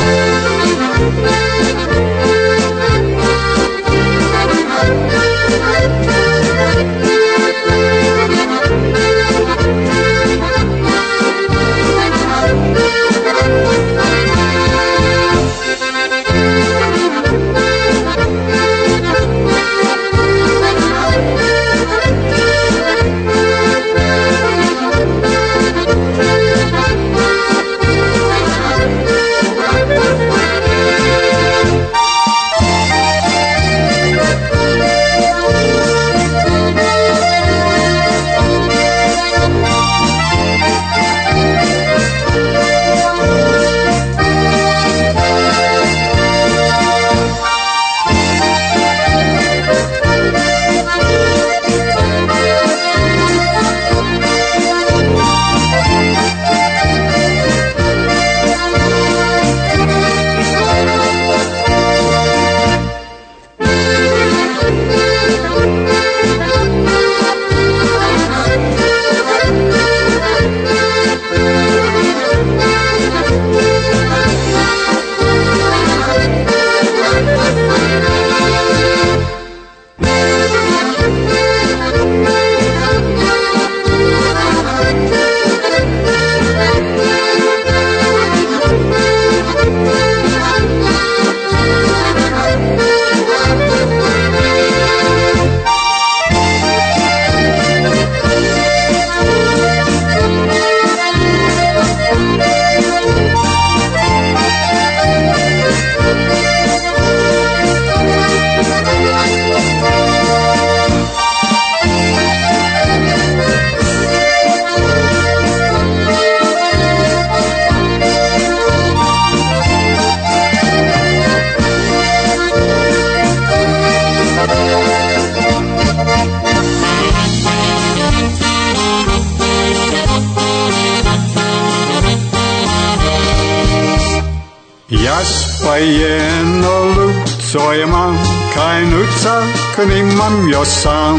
Jedno lud, co ja mam, kajnuca, knimam jo sam.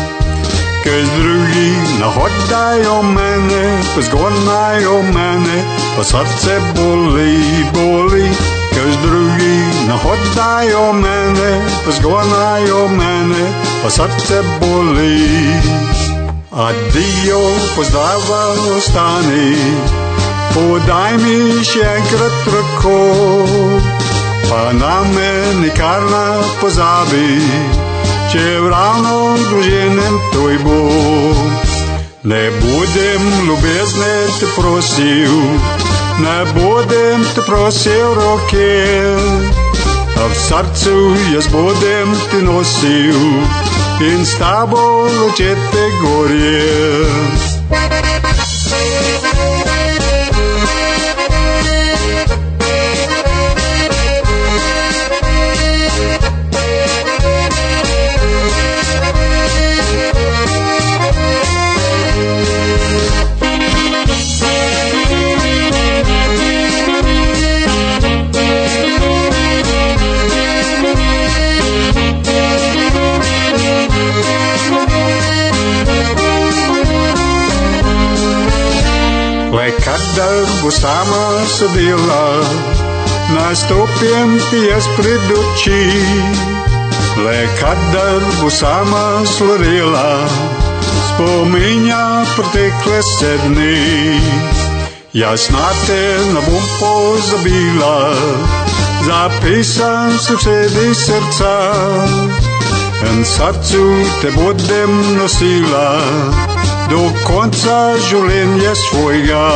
Kes drugi nahodajo mene, pozgonajo mene, pa srce boli, boli. Kes drugi nahodajo mene, pozgonajo mene, pa srce boli. Addio, pozdrava, ostani, podaj mi še enkrat roko, pa na me nikar ne pozabi, če ravno druženem tvoj bo. Ne budem ljubezne te prosil, ne budem te prosil roke, a v srcu jaz budem te nosil in s tabo lečete gorje. Kadar bo sama sedela, nastopim ti jaz pred oči. Le kadar bo sama slorela, spominja pretekle 7 dni. Jasnate na bumpo zabila, zapisan su sebi srca, in srcu te budem nosila do konca življenja svojega.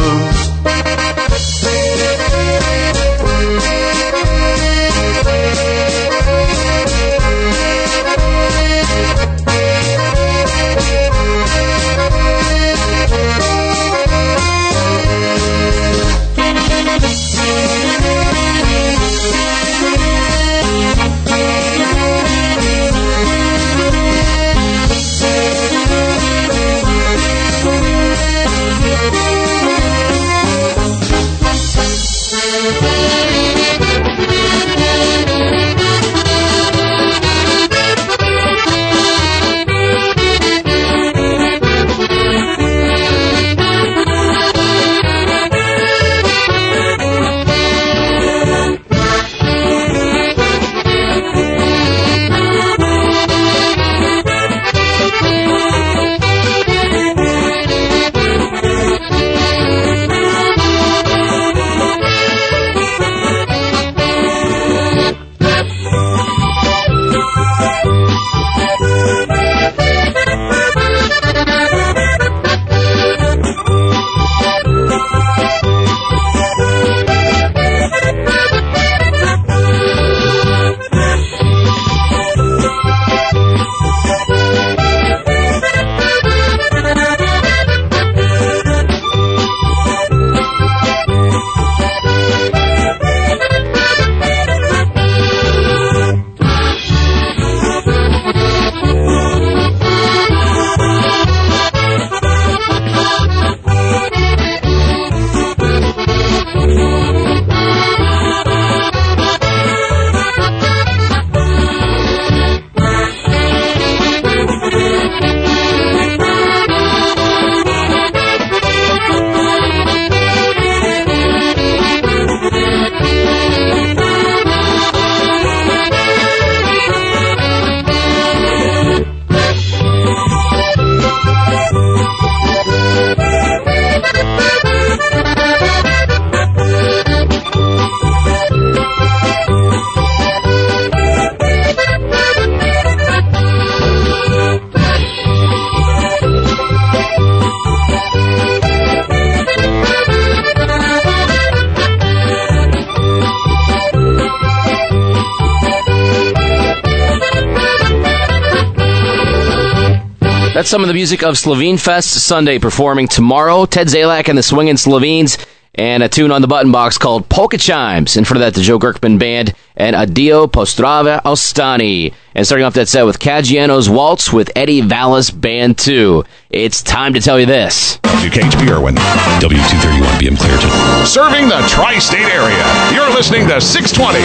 That's some of the music of Slovene Fest Sunday, performing tomorrow. Ted Zalak and the Swingin' Slovenes, and a tune on the button box called Polka Chimes. In front of that, the Joe Gerkman Band and Adio Postrava Ostani. And starting off that set with Caggiano's Waltz with Eddie Vallis Band 2. It's time to tell you this. WKHB Irwin, W231 BM Clairton. Serving the tri-state area. You're listening to 620.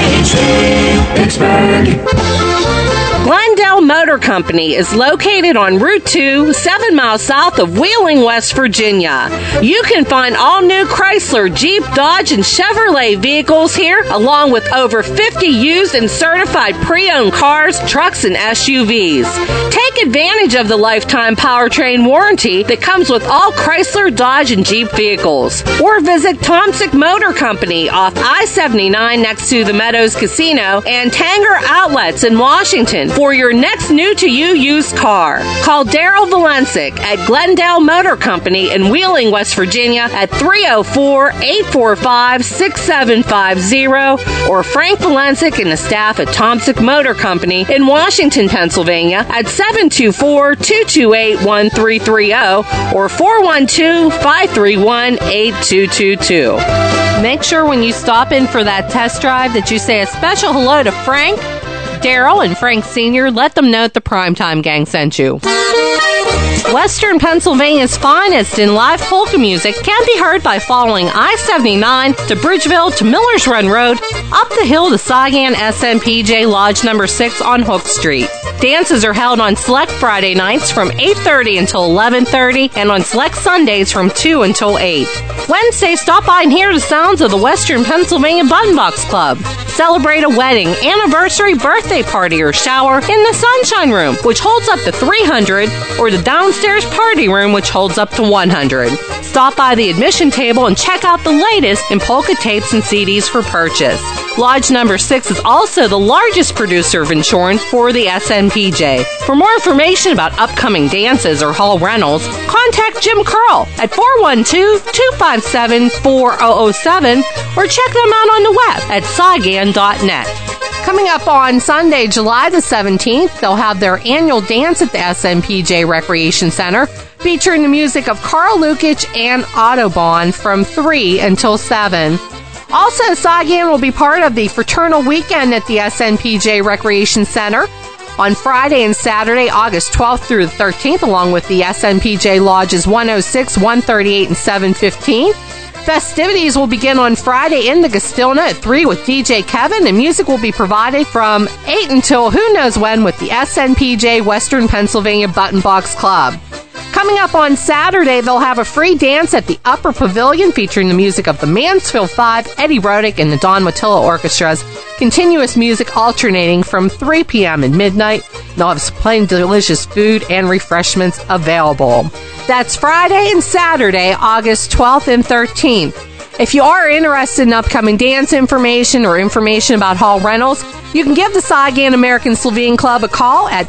Glendale Motor Company is located on Route 2, 7 miles south of Wheeling, West Virginia. You can find all new Chrysler, Jeep, Dodge, and Chevrolet vehicles here, along with over 50 used and certified pre-owned cars, trucks, and SUVs. Take advantage of the lifetime powertrain warranty that comes with all Chrysler, Dodge, and Jeep vehicles. Or visit Tomsic Motor Company off I-79 next to the Meadows Casino and Tanger Outlets in Washington for your next new-to-you used car. Call Daryl Valencic at Glendale Motor Company in Wheeling, West Virginia at 304-845-6750 or Frank Valencic and the staff at Tomsic Motor Company in Washington, Pennsylvania at 724-228-1330 or 412-531-8222. Make sure when you stop in for that test drive that you say a special hello to Frank, Daryl, and Frank Sr. Let them know the Primetime Gang sent you. Western Pennsylvania's finest in live polka music can be heard by following I-79 to Bridgeville to Millers Run Road, up the hill to Saigon SMPJ Lodge No. 6 on Hook Street. Dances are held on select Friday nights from 8:30 until 11:30 and on select Sundays from 2 until 8. Wednesday, stop by and hear the sounds of the Western Pennsylvania Button Box Club. Celebrate a wedding, anniversary, birthday party, or shower in the Sunshine Room, which holds up to 300, or the downstairs party room, which holds up to 100. Stop by the admission table and check out the latest in polka tapes and CDs for purchase. Lodge number 6 is also the largest producer of insurance for the SNPJ. For more information about upcoming dances or hall rentals, contact Jim Curl at 412-257-4007 or check them out on the web at sagan.net. Coming up on Sunday, July the 17th, they'll have their annual dance at the SNPJ Recreation Center, featuring the music of Carl Lukic and Autobahn from 3 until 7. Also, Sagan will be part of the Fraternal Weekend at the SNPJ Recreation Center on Friday and Saturday, August 12th through the 13th, along with the SNPJ Lodges 106, 138, and 715. Festivities will begin on Friday in the Gastilna at 3 with DJ Kevin, and music will be provided from 8 until who knows when with the SNPJ Western Pennsylvania Button Box Club. Coming up on Saturday, they'll have a free dance at the Upper Pavilion featuring the music of the Mansfield 5, Eddie Rodick, and the Don Matillo Orchestra's continuous music alternating from 3 p.m. and midnight. They'll have some plain delicious food and refreshments available. That's Friday and Saturday, August 12th and 13th. If you are interested in upcoming dance information or information about hall rentals, you can give the Sagan American Slovene Club a call at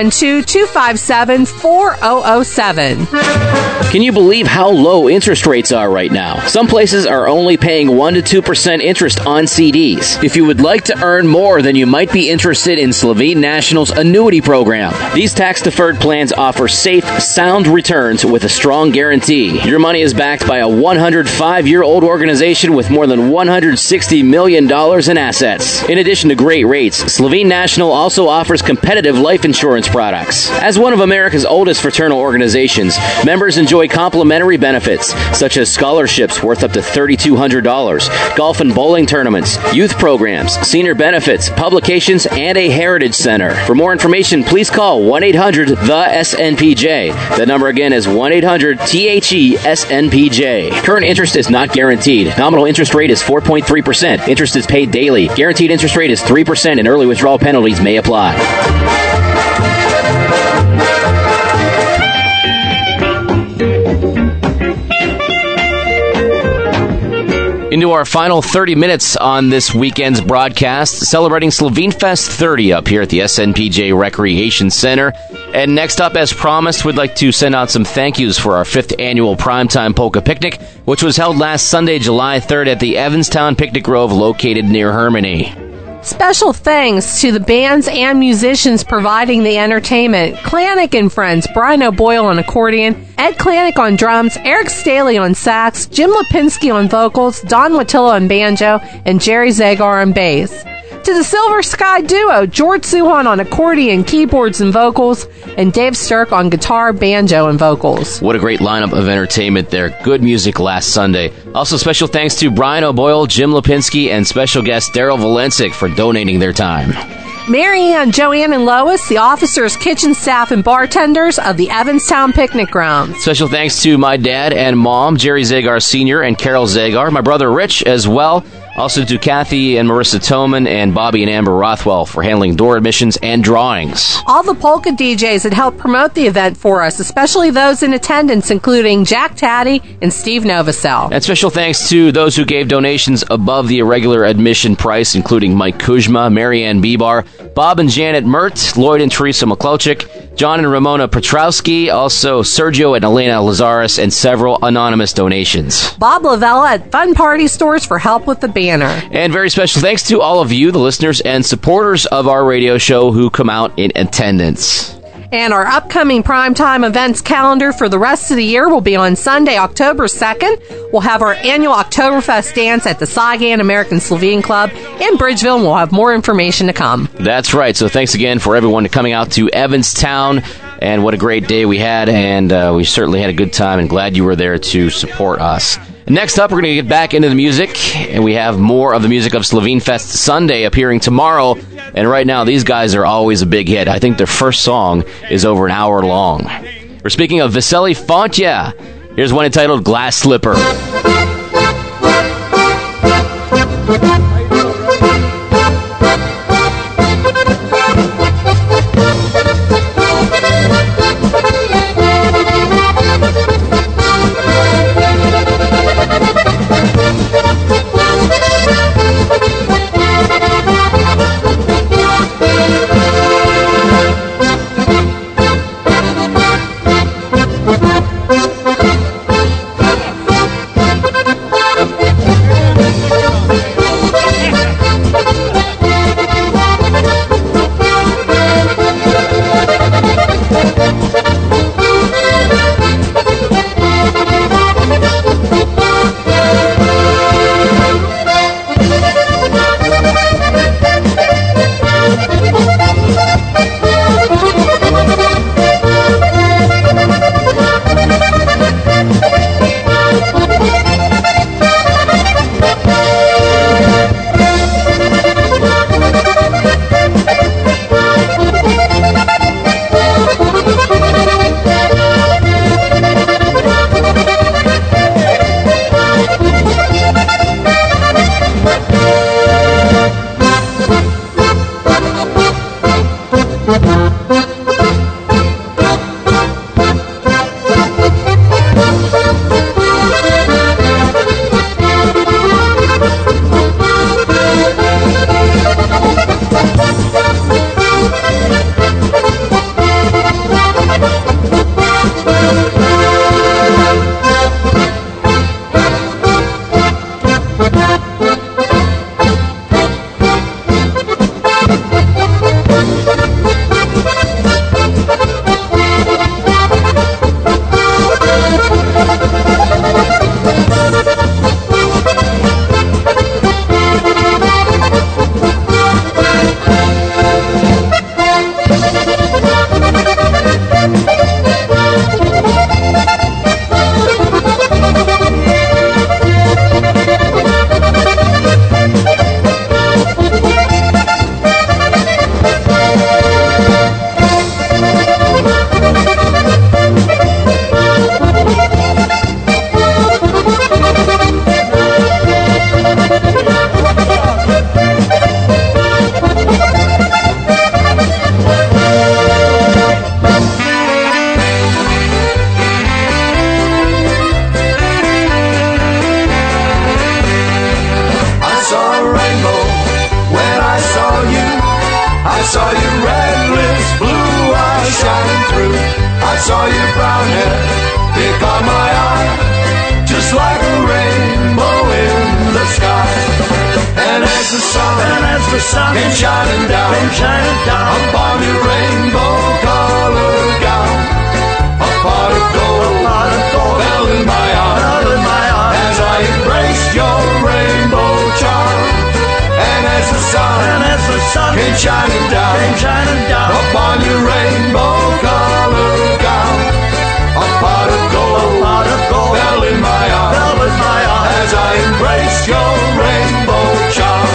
412-257-4007. Can you believe how low interest rates are right now? Some places are only paying 1 to 2% interest on CDs. If you would like to earn more, then you might be interested in Slovene National's annuity program. These tax-deferred plans offer safe, sound returns with a strong guarantee. Your money is backed by a 105-year-old organization with more than $160 million in assets. In addition to great rates, Slovene National also offers competitive life insurance products. As one of America's oldest fraternal organizations, members enjoy complimentary benefits, such as scholarships worth up to $3,200, golf and bowling tournaments, youth programs, senior benefits, publications, and a heritage center. For more information, please call 1-800-THE-SNPJ. That number again is 1-800-THE-SNPJ. Current interest is not guaranteed. Nominal interest rate is 4.3%. Interest is paid daily. Guaranteed interest rate is 3%, and early withdrawal penalties may apply. Into our final 30 minutes on this weekend's broadcast, celebrating Slovene Fest 30 up here at the SNPJ Recreation Center. And next up, as promised, we'd like to send out some thank yous for our 5th annual Primetime Polka Picnic, which was held last Sunday, July 3rd at the Evanstown Picnic Grove located near Hermione. Special thanks to the bands and musicians providing the entertainment. Klanick and Friends, Brian O'Boyle on accordion, Ed Klanick on drums, Eric Staley on sax, Jim Lipinski on vocals, Don Watillo on banjo, and Jerry Zagar on bass. To the Silver Sky Duo, George Suhan on accordion, keyboards, and vocals, and Dave Sturck on guitar, banjo, and vocals. What a great lineup of entertainment there. Good music last Sunday. Also, special thanks to Brian O'Boyle, Jim Lipinski, and special guest Daryl Valencic for donating their time. Mary Ann, Joanne, and Lois, the officers, kitchen staff, and bartenders of the Evanstown Picnic Grounds. Special thanks to my dad and mom, Jerry Zagar Sr. and Carol Zagar, my brother Rich as well. Also to Kathy and Marissa Toman and Bobby and Amber Rothwell for handling door admissions and drawings. All the polka DJs that helped promote the event for us, especially those in attendance, including Jack Taddy and Steve Novosel. And special thanks to those who gave donations above the irregular admission price, including Mike Kuzma, Marianne Bibar, Bob and Janet Mert, Lloyd and Teresa McClochik, John and Ramona Petrowski, also Sergio and Elena Lazaris, and several anonymous donations. Bob Lavella at Fun Party Stores for help with the banner. And very special thanks to all of you, the listeners and supporters of our radio show who come out in attendance. And our upcoming primetime events calendar for the rest of the year will be on Sunday, October 2nd. We'll have our annual Oktoberfest dance at the Sagan American Slovene Club in Bridgeville, and we'll have more information to come. That's right. So thanks again for everyone coming out to Evanstown. And what a great day we had, and we certainly had a good time, and glad you were there to support us. Next up, we're going to get back into the music, and we have more of the music of Slovene Fest Sunday appearing tomorrow. And right now, these guys are always a big hit. I think their first song is over an hour long. We're speaking of Veseli Fontya. Here's one entitled Glass Slipper. saw your red lips, blue eyes shining through. I saw your brown hair pick on my eye, just like a rainbow in the sky. And as the sun came shining down upon your rainbow-colored gown, a pot of gold fell in my arms as I embraced your rainbow charm. And as the sun came shining down upon your rainbow-colored gown, a pot of gold fell in my arms as I embraced your rainbow charm.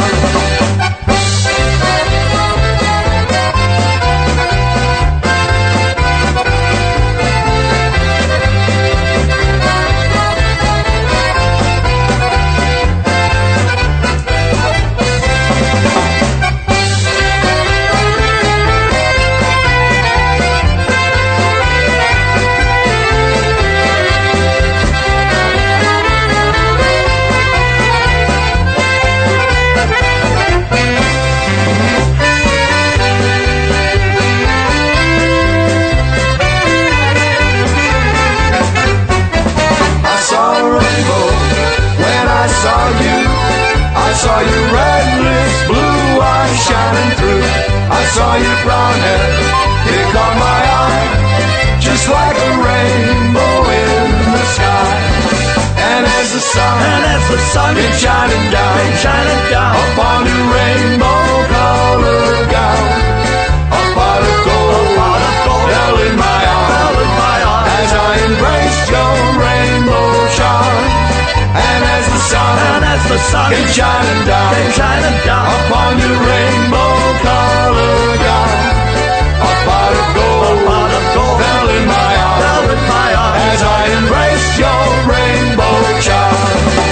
I saw your red lips, blue eyes shining through. I saw your brown hair pick on my eye, just like a rainbow in the sky. And as the sun came shining down upon your rainbow-colored gown, a pot of gold fell in my arms as I embraced your rainbow charm. And as the sun came shining down upon your rainbow-colored gown, a pot of gold fell in my arms as I embraced your rainbow charm.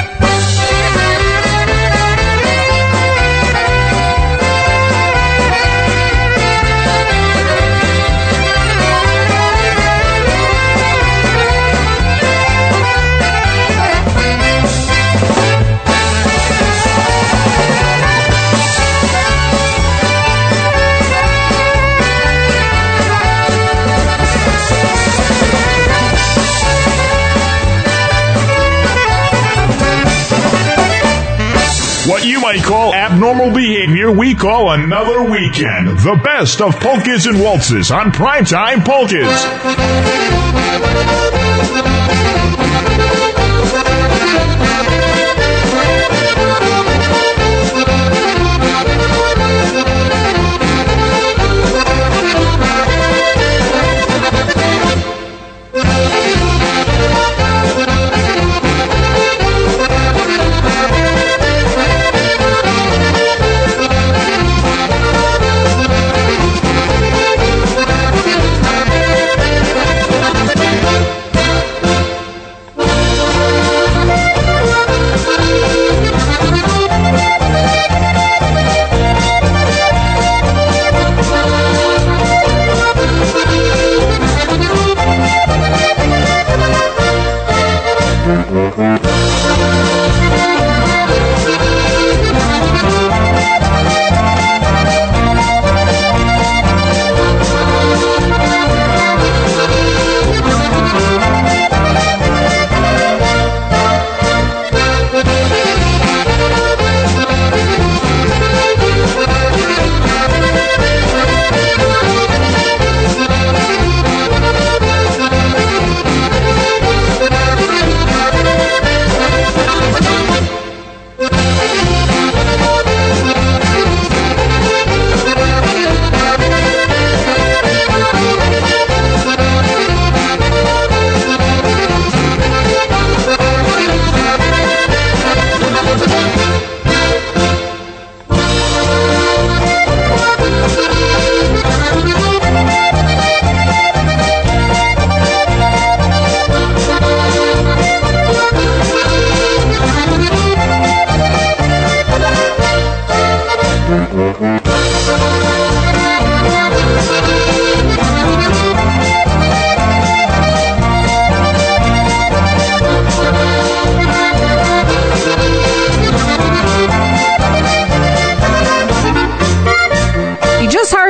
What you might call abnormal behavior, we call another weekend. The best of polkas and waltzes on Primetime Polkas.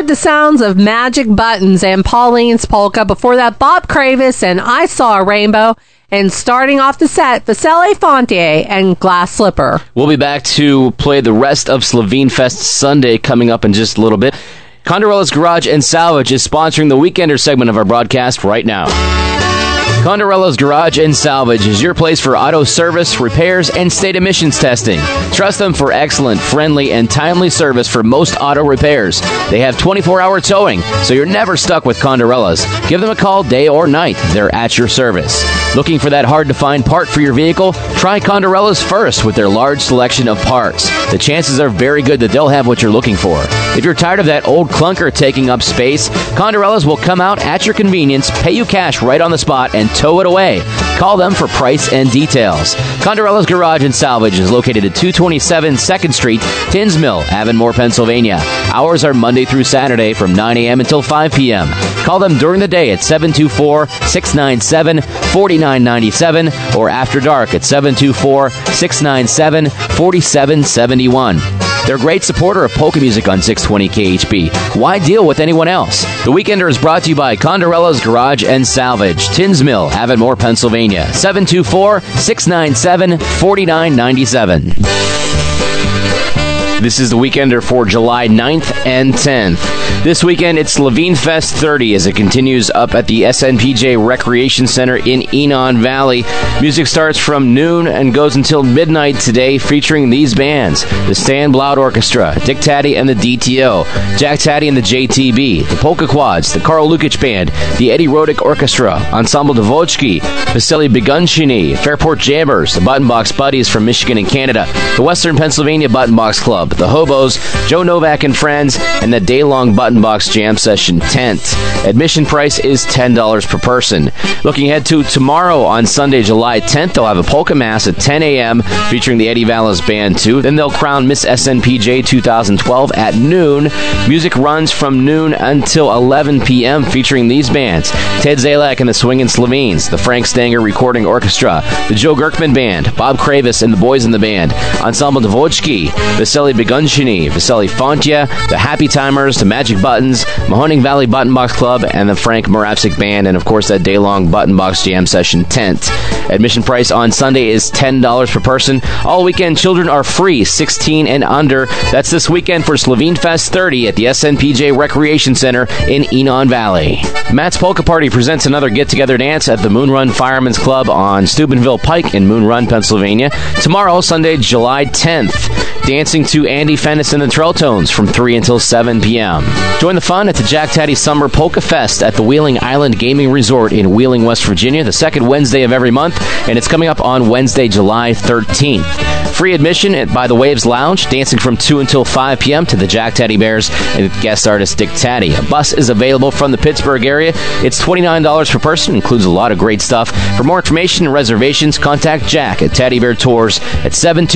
heard the sounds of Magic Buttons and Pauline's Polka. Before that, Bob Kravis and I Saw a Rainbow. And starting off the set, Vasily Fontier and Glass Slipper. We'll be back to play the rest of Slovene Fest Sunday coming up in just a little bit. Condorella's Garage and Salvage is sponsoring the Weekender segment of our broadcast right now. Condorella's Garage and Salvage is your place for auto service, repairs, and state emissions testing. Trust them for excellent, friendly, and timely service for most auto repairs. They have 24-hour towing, so you're never stuck with Condorella's. Give them a call day or night. They're at your service. Looking for that hard-to-find part for your vehicle? Try Condorella's first with their large selection of parts. The chances are very good that they'll have what you're looking for. If you're tired of that old clunker taking up space, Condorella's will come out at your convenience, pay you cash right on the spot, and tow it away. Call them for price and details. Condorella's Garage and Salvage is located at 227 2nd Street, Tins Mill, Avonmore, Pennsylvania. Hours are Monday through Saturday from 9 a.m. until 5 p.m. Call them during the day at 724-697-4997 or after dark at 724-697-4771. They're a great supporter of polka music on 620 KHB. Why deal with anyone else? The Weekender is brought to you by Condorella's Garage and Salvage, Tins Mill, Avonmore, Pennsylvania. 724-697-4997. This is the Weekender for July 9th and 10th. This weekend, it's Slovene Fest 30 as it continues up at the SNPJ Recreation Center in Enon Valley. Music starts from noon and goes until midnight today, featuring these bands: the Stan Blount Orchestra, Dick Taddy and the DTO, Jack Taddy and the JTB, the Polka Quads, the Karl Lukic Band, the Eddie Rodick Orchestra, Ensemble Dvochki, Vasily Begunchiny, Fairport Jammers, the Button Box Buddies from Michigan and Canada, the Western Pennsylvania Button Box Club, the Hobos, Joe Novak and Friends, and the day-long Button Box Jam Session tent. Admission price is $10 per person. Looking ahead to tomorrow on Sunday, July 10th, they'll have a polka mass at 10 a.m. featuring the Eddie Vallis Band too. Then they'll crown Miss SNPJ 2012 at noon. Music runs from noon until 11 p.m. featuring these bands: Ted Zalak and the Swingin' Slovenes, the Frank Stanger Recording Orchestra, the Joe Gerkman Band, Bob Kravis and the Boys in the Band, Ensemble Dvochki, Vasily Begunchiny, Vasily Fontia, the Happy Timers, the Magic Buttons, Mahoning Valley Button Box Club, and the Frank Moravsik Band, and of course that day-long Button Box Jam Session tent. Admission price on Sunday is $10 per person. All weekend children are free, 16 and under. That's this weekend for Slovene Fest 30 at the SNPJ Recreation Center in Enon Valley. Matt's Polka Party presents another get-together dance at the Moon Run Fireman's Club on Steubenville Pike in Moon Run, Pennsylvania. Tomorrow, Sunday, July 10th. Dancing to Andy Fennis and the Trelltones from 3 until 7 p.m. Join the fun at the Jack Taddy Summer Polka Fest at the Wheeling Island Gaming Resort in Wheeling, West Virginia, the second Wednesday of every month, and it's coming up on Wednesday, July 13th. Free admission by the Waves Lounge, dancing from 2 until 5 p.m. to the Jack Taddy Bears and guest artist Dick Taddy. A bus is available from the Pittsburgh area. It's $29 per person, includes a lot of great stuff. For more information and reservations, contact Jack at Taddy Bear Tours at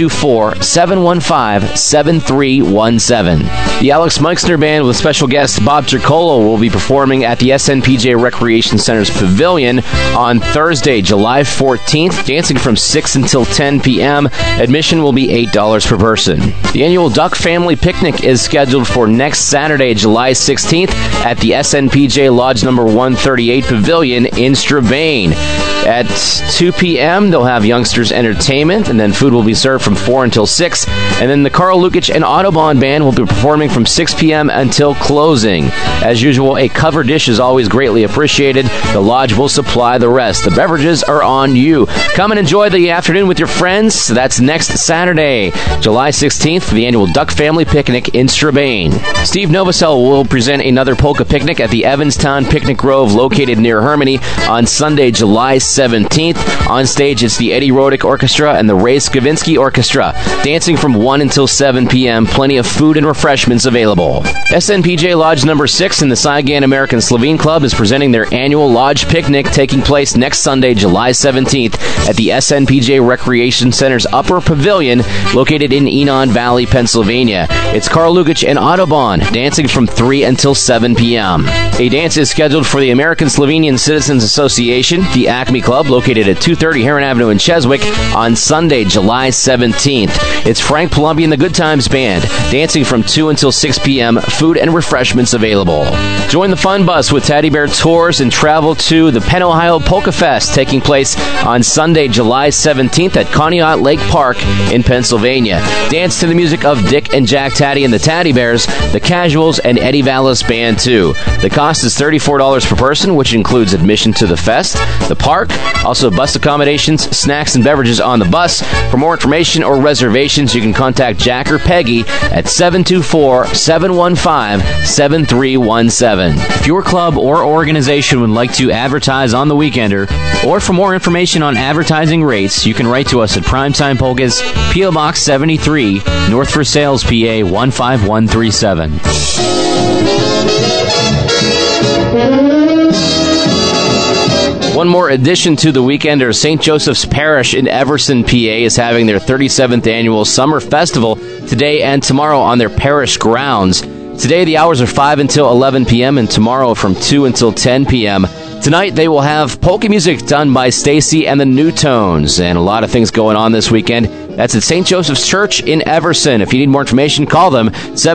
724-715-7317. The Alex Meixner Band with special guest Bob Tricolo will be performing at the SNPJ Recreation Center's Pavilion on Thursday, July 14th, dancing from 6 until 10 p.m. Admission will be $8 per person. The annual Duck Family Picnic is scheduled for next Saturday, July 16th at the SNPJ Lodge number 138 Pavilion in Strabane. At 2 p.m., they'll have youngsters entertainment, and then food will be served from 4 until 6. And then the Karl Lukic and Autobahn Band will be performing from 6 p.m. until closing. As usual, a cover dish is always greatly appreciated. The Lodge will supply the rest. The beverages are on you. Come and enjoy the afternoon with your friends. That's next Saturday, July 16th, for the annual Duck Family Picnic in Strabane. Steve Novosel will present another polka picnic at the Evanstown Picnic Grove located near Hermione on Sunday, July 17th. On stage, it's the Eddie Rodick Orchestra and the Ray Skavinsky Orchestra. Dancing from 1 until 7 p.m. Plenty of food and refreshments available. SNPJ Lodge number 6 in the Saigon American Slovene Club is presenting their annual Lodge Picnic, taking place next Sunday, July 17th at the SNPJ Recreation Center's Upper Pavilion located in Enon Valley, Pennsylvania. It's Karl Lukic and Autobahn, dancing from 3 until 7 p.m. A dance is scheduled for the American Slovenian Citizens Association, the Acme Club, located at 230 Heron Avenue in Cheswick on Sunday, July 17th. It's Frank Palumbi and the Good Times Times Band. Dancing from 2 until 6 p.m. Food and refreshments available. Join the fun bus with Teddy Bear Tours and travel to the Penn Ohio Polka Fest, taking place on Sunday, July 17th at Conneaut Lake Park in Pennsylvania. Dance to the music of Dick and Jack Taddy and the Taddy Bears, the Casuals, and Eddie Vallis Band, too. The cost is $34 per person, which includes admission to the fest, the park, also bus accommodations, snacks, and beverages on the bus. For more information or reservations, you can contact Jack or Peggy at 724-715-7317. If your club or organization would like to advertise on The Weekender, or for more information on advertising rates, you can write to us at Primetime Polkas, P.O. Box 73, North Versailles, PA 15137. One more addition to The Weekender. St. Joseph's Parish in Everson, PA is having their 37th annual Summer Festival today and tomorrow on their parish grounds. Today the hours are 5 until 11 p.m. and tomorrow from 2 until 10 p.m. Tonight they will have polka music done by Stacy and the New Tones, and a lot of things going on this weekend. That's at St. Joseph's Church in Everson. If you need more information, call them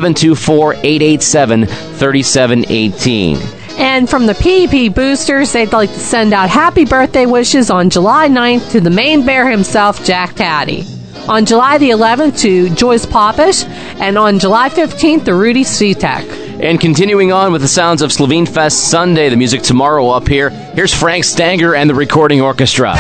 724-887-3718. And from the PEP Boosters, they'd like to send out happy birthday wishes on July 9th to the main bear himself, Jack Taddy. On July the 11th to Joyce Popish, and on July 15th to Rudy Svitek. And continuing on with the sounds of Slovene Fest Sunday, the music tomorrow up here. Here's Frank Stanger and the Recording Orchestra.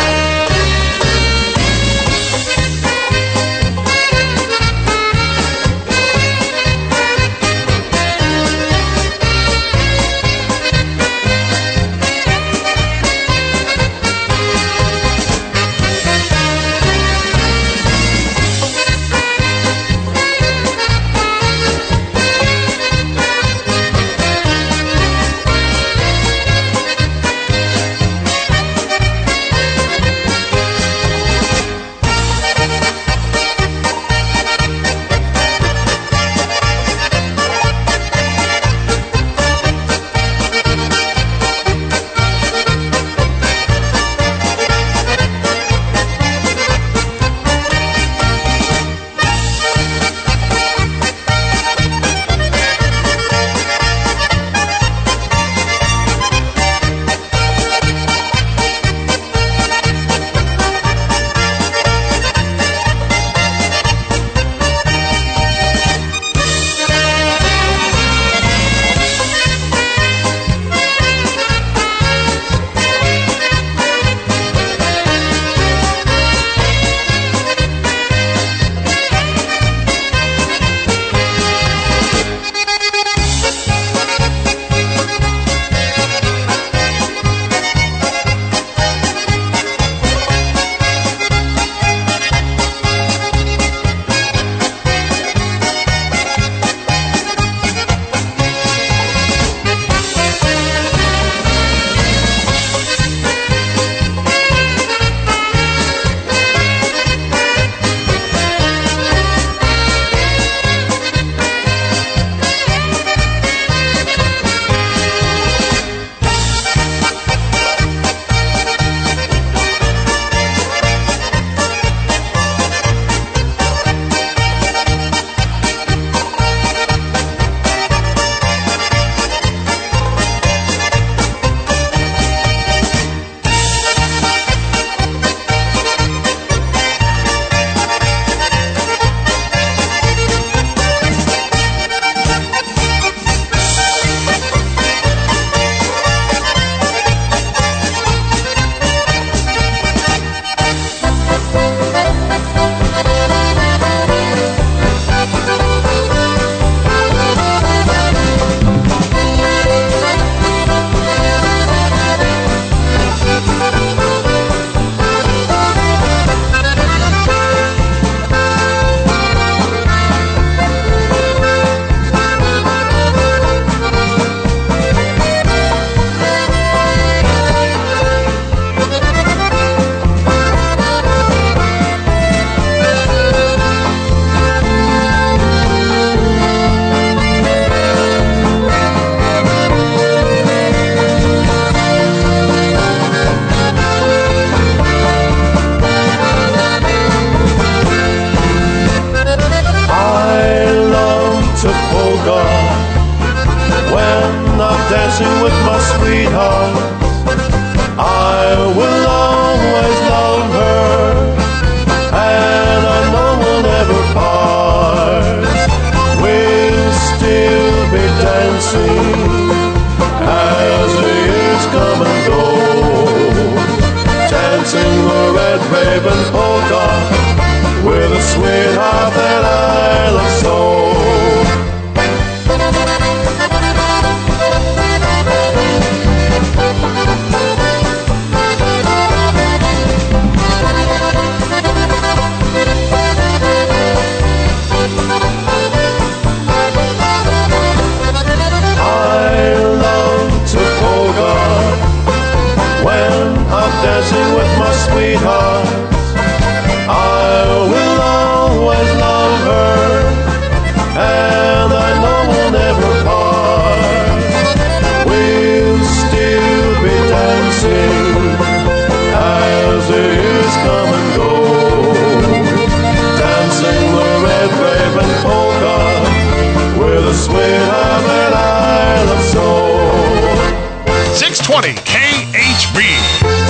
polka. When I'm dancing with my sweetheart, I will always love her, and I know we'll never part. We'll still be dancing as the years come and go, dancing the red raven polka with a sweetheart that I love so. Dancing with my sweetheart, I will always love her, and I know we'll never part. We'll still be dancing as the years come and go, dancing the red raven polka with a sweetheart that I love so. 620 KHB.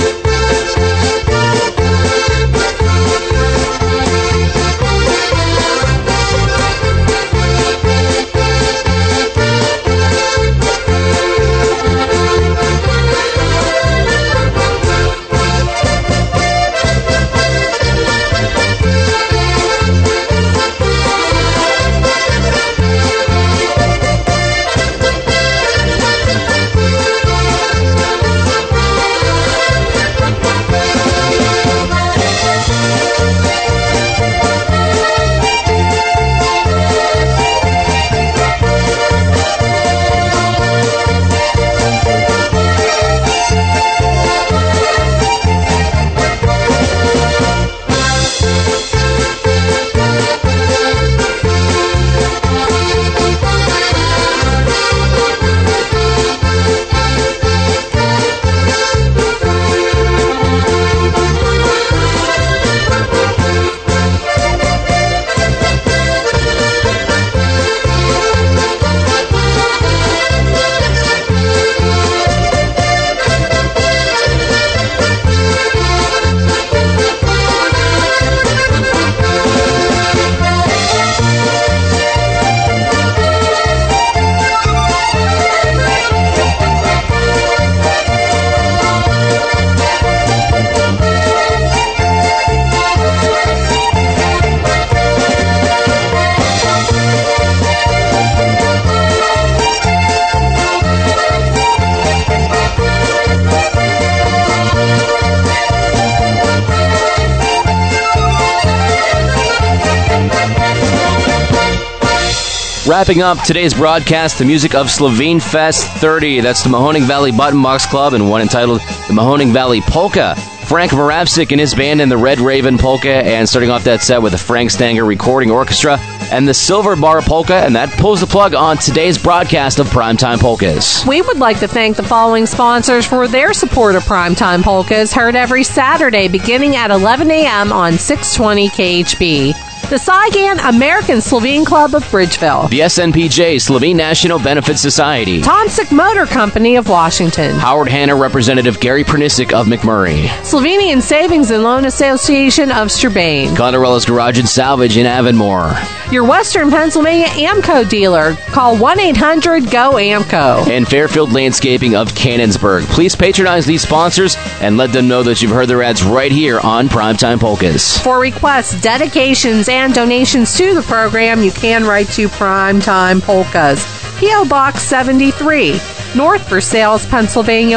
Wrapping up today's broadcast, the music of Slovene Fest 30. That's the Mahoning Valley Button Box Club and one entitled the Mahoning Valley Polka. Frank Moravsik and his band in the Red Raven Polka, and starting off that set with the Frank Stanger Recording Orchestra and the Silver Bar Polka, and that pulls the plug on today's broadcast of Primetime Polkas. We would like to thank the following sponsors for their support of Primetime Polkas, heard every Saturday beginning at 11 a.m. on 620 KHB. The Saigon American Slovene Club of Bridgeville. The SNPJ, Slovene National Benefit Society. Tomsic Motor Company of Washington. Howard Hanna Representative Gary Pernisic of McMurray. Slovenian Savings and Loan Association of Strabane. Condorella's Garage and Salvage in Avonmore. Your Western Pennsylvania AMCO dealer. Call 1-800-GO-AMCO. And Fairfield Landscaping of Cannonsburg. Please patronize these sponsors and let them know that you've heard their ads right here on Primetime Polkas. For requests, dedications, and donations to the program, you can write to Primetime Polkas, P.O. Box 73, North Versailles, Pennsylvania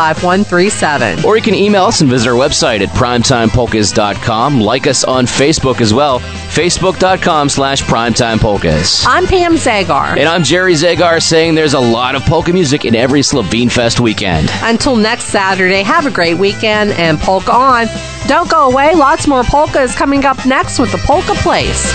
15137. Or you can email us and visit our website at primetimepolkas.com. Like us on Facebook as well, facebook.com/primetimepolkas. I'm Pam Zagar. And I'm Jerry Zagar, saying there's a lot of polka music in every Slovene Fest weekend. Until next Saturday, have a great weekend and polka on. Don't go away, lots more polkas coming up next with the Polka Place.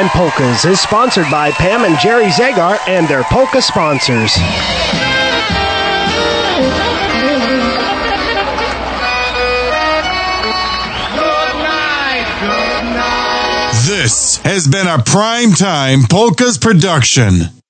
Primetime Polkas is sponsored by Pam and Jerry Zagar and their polka sponsors. This has been a Primetime Polkas production.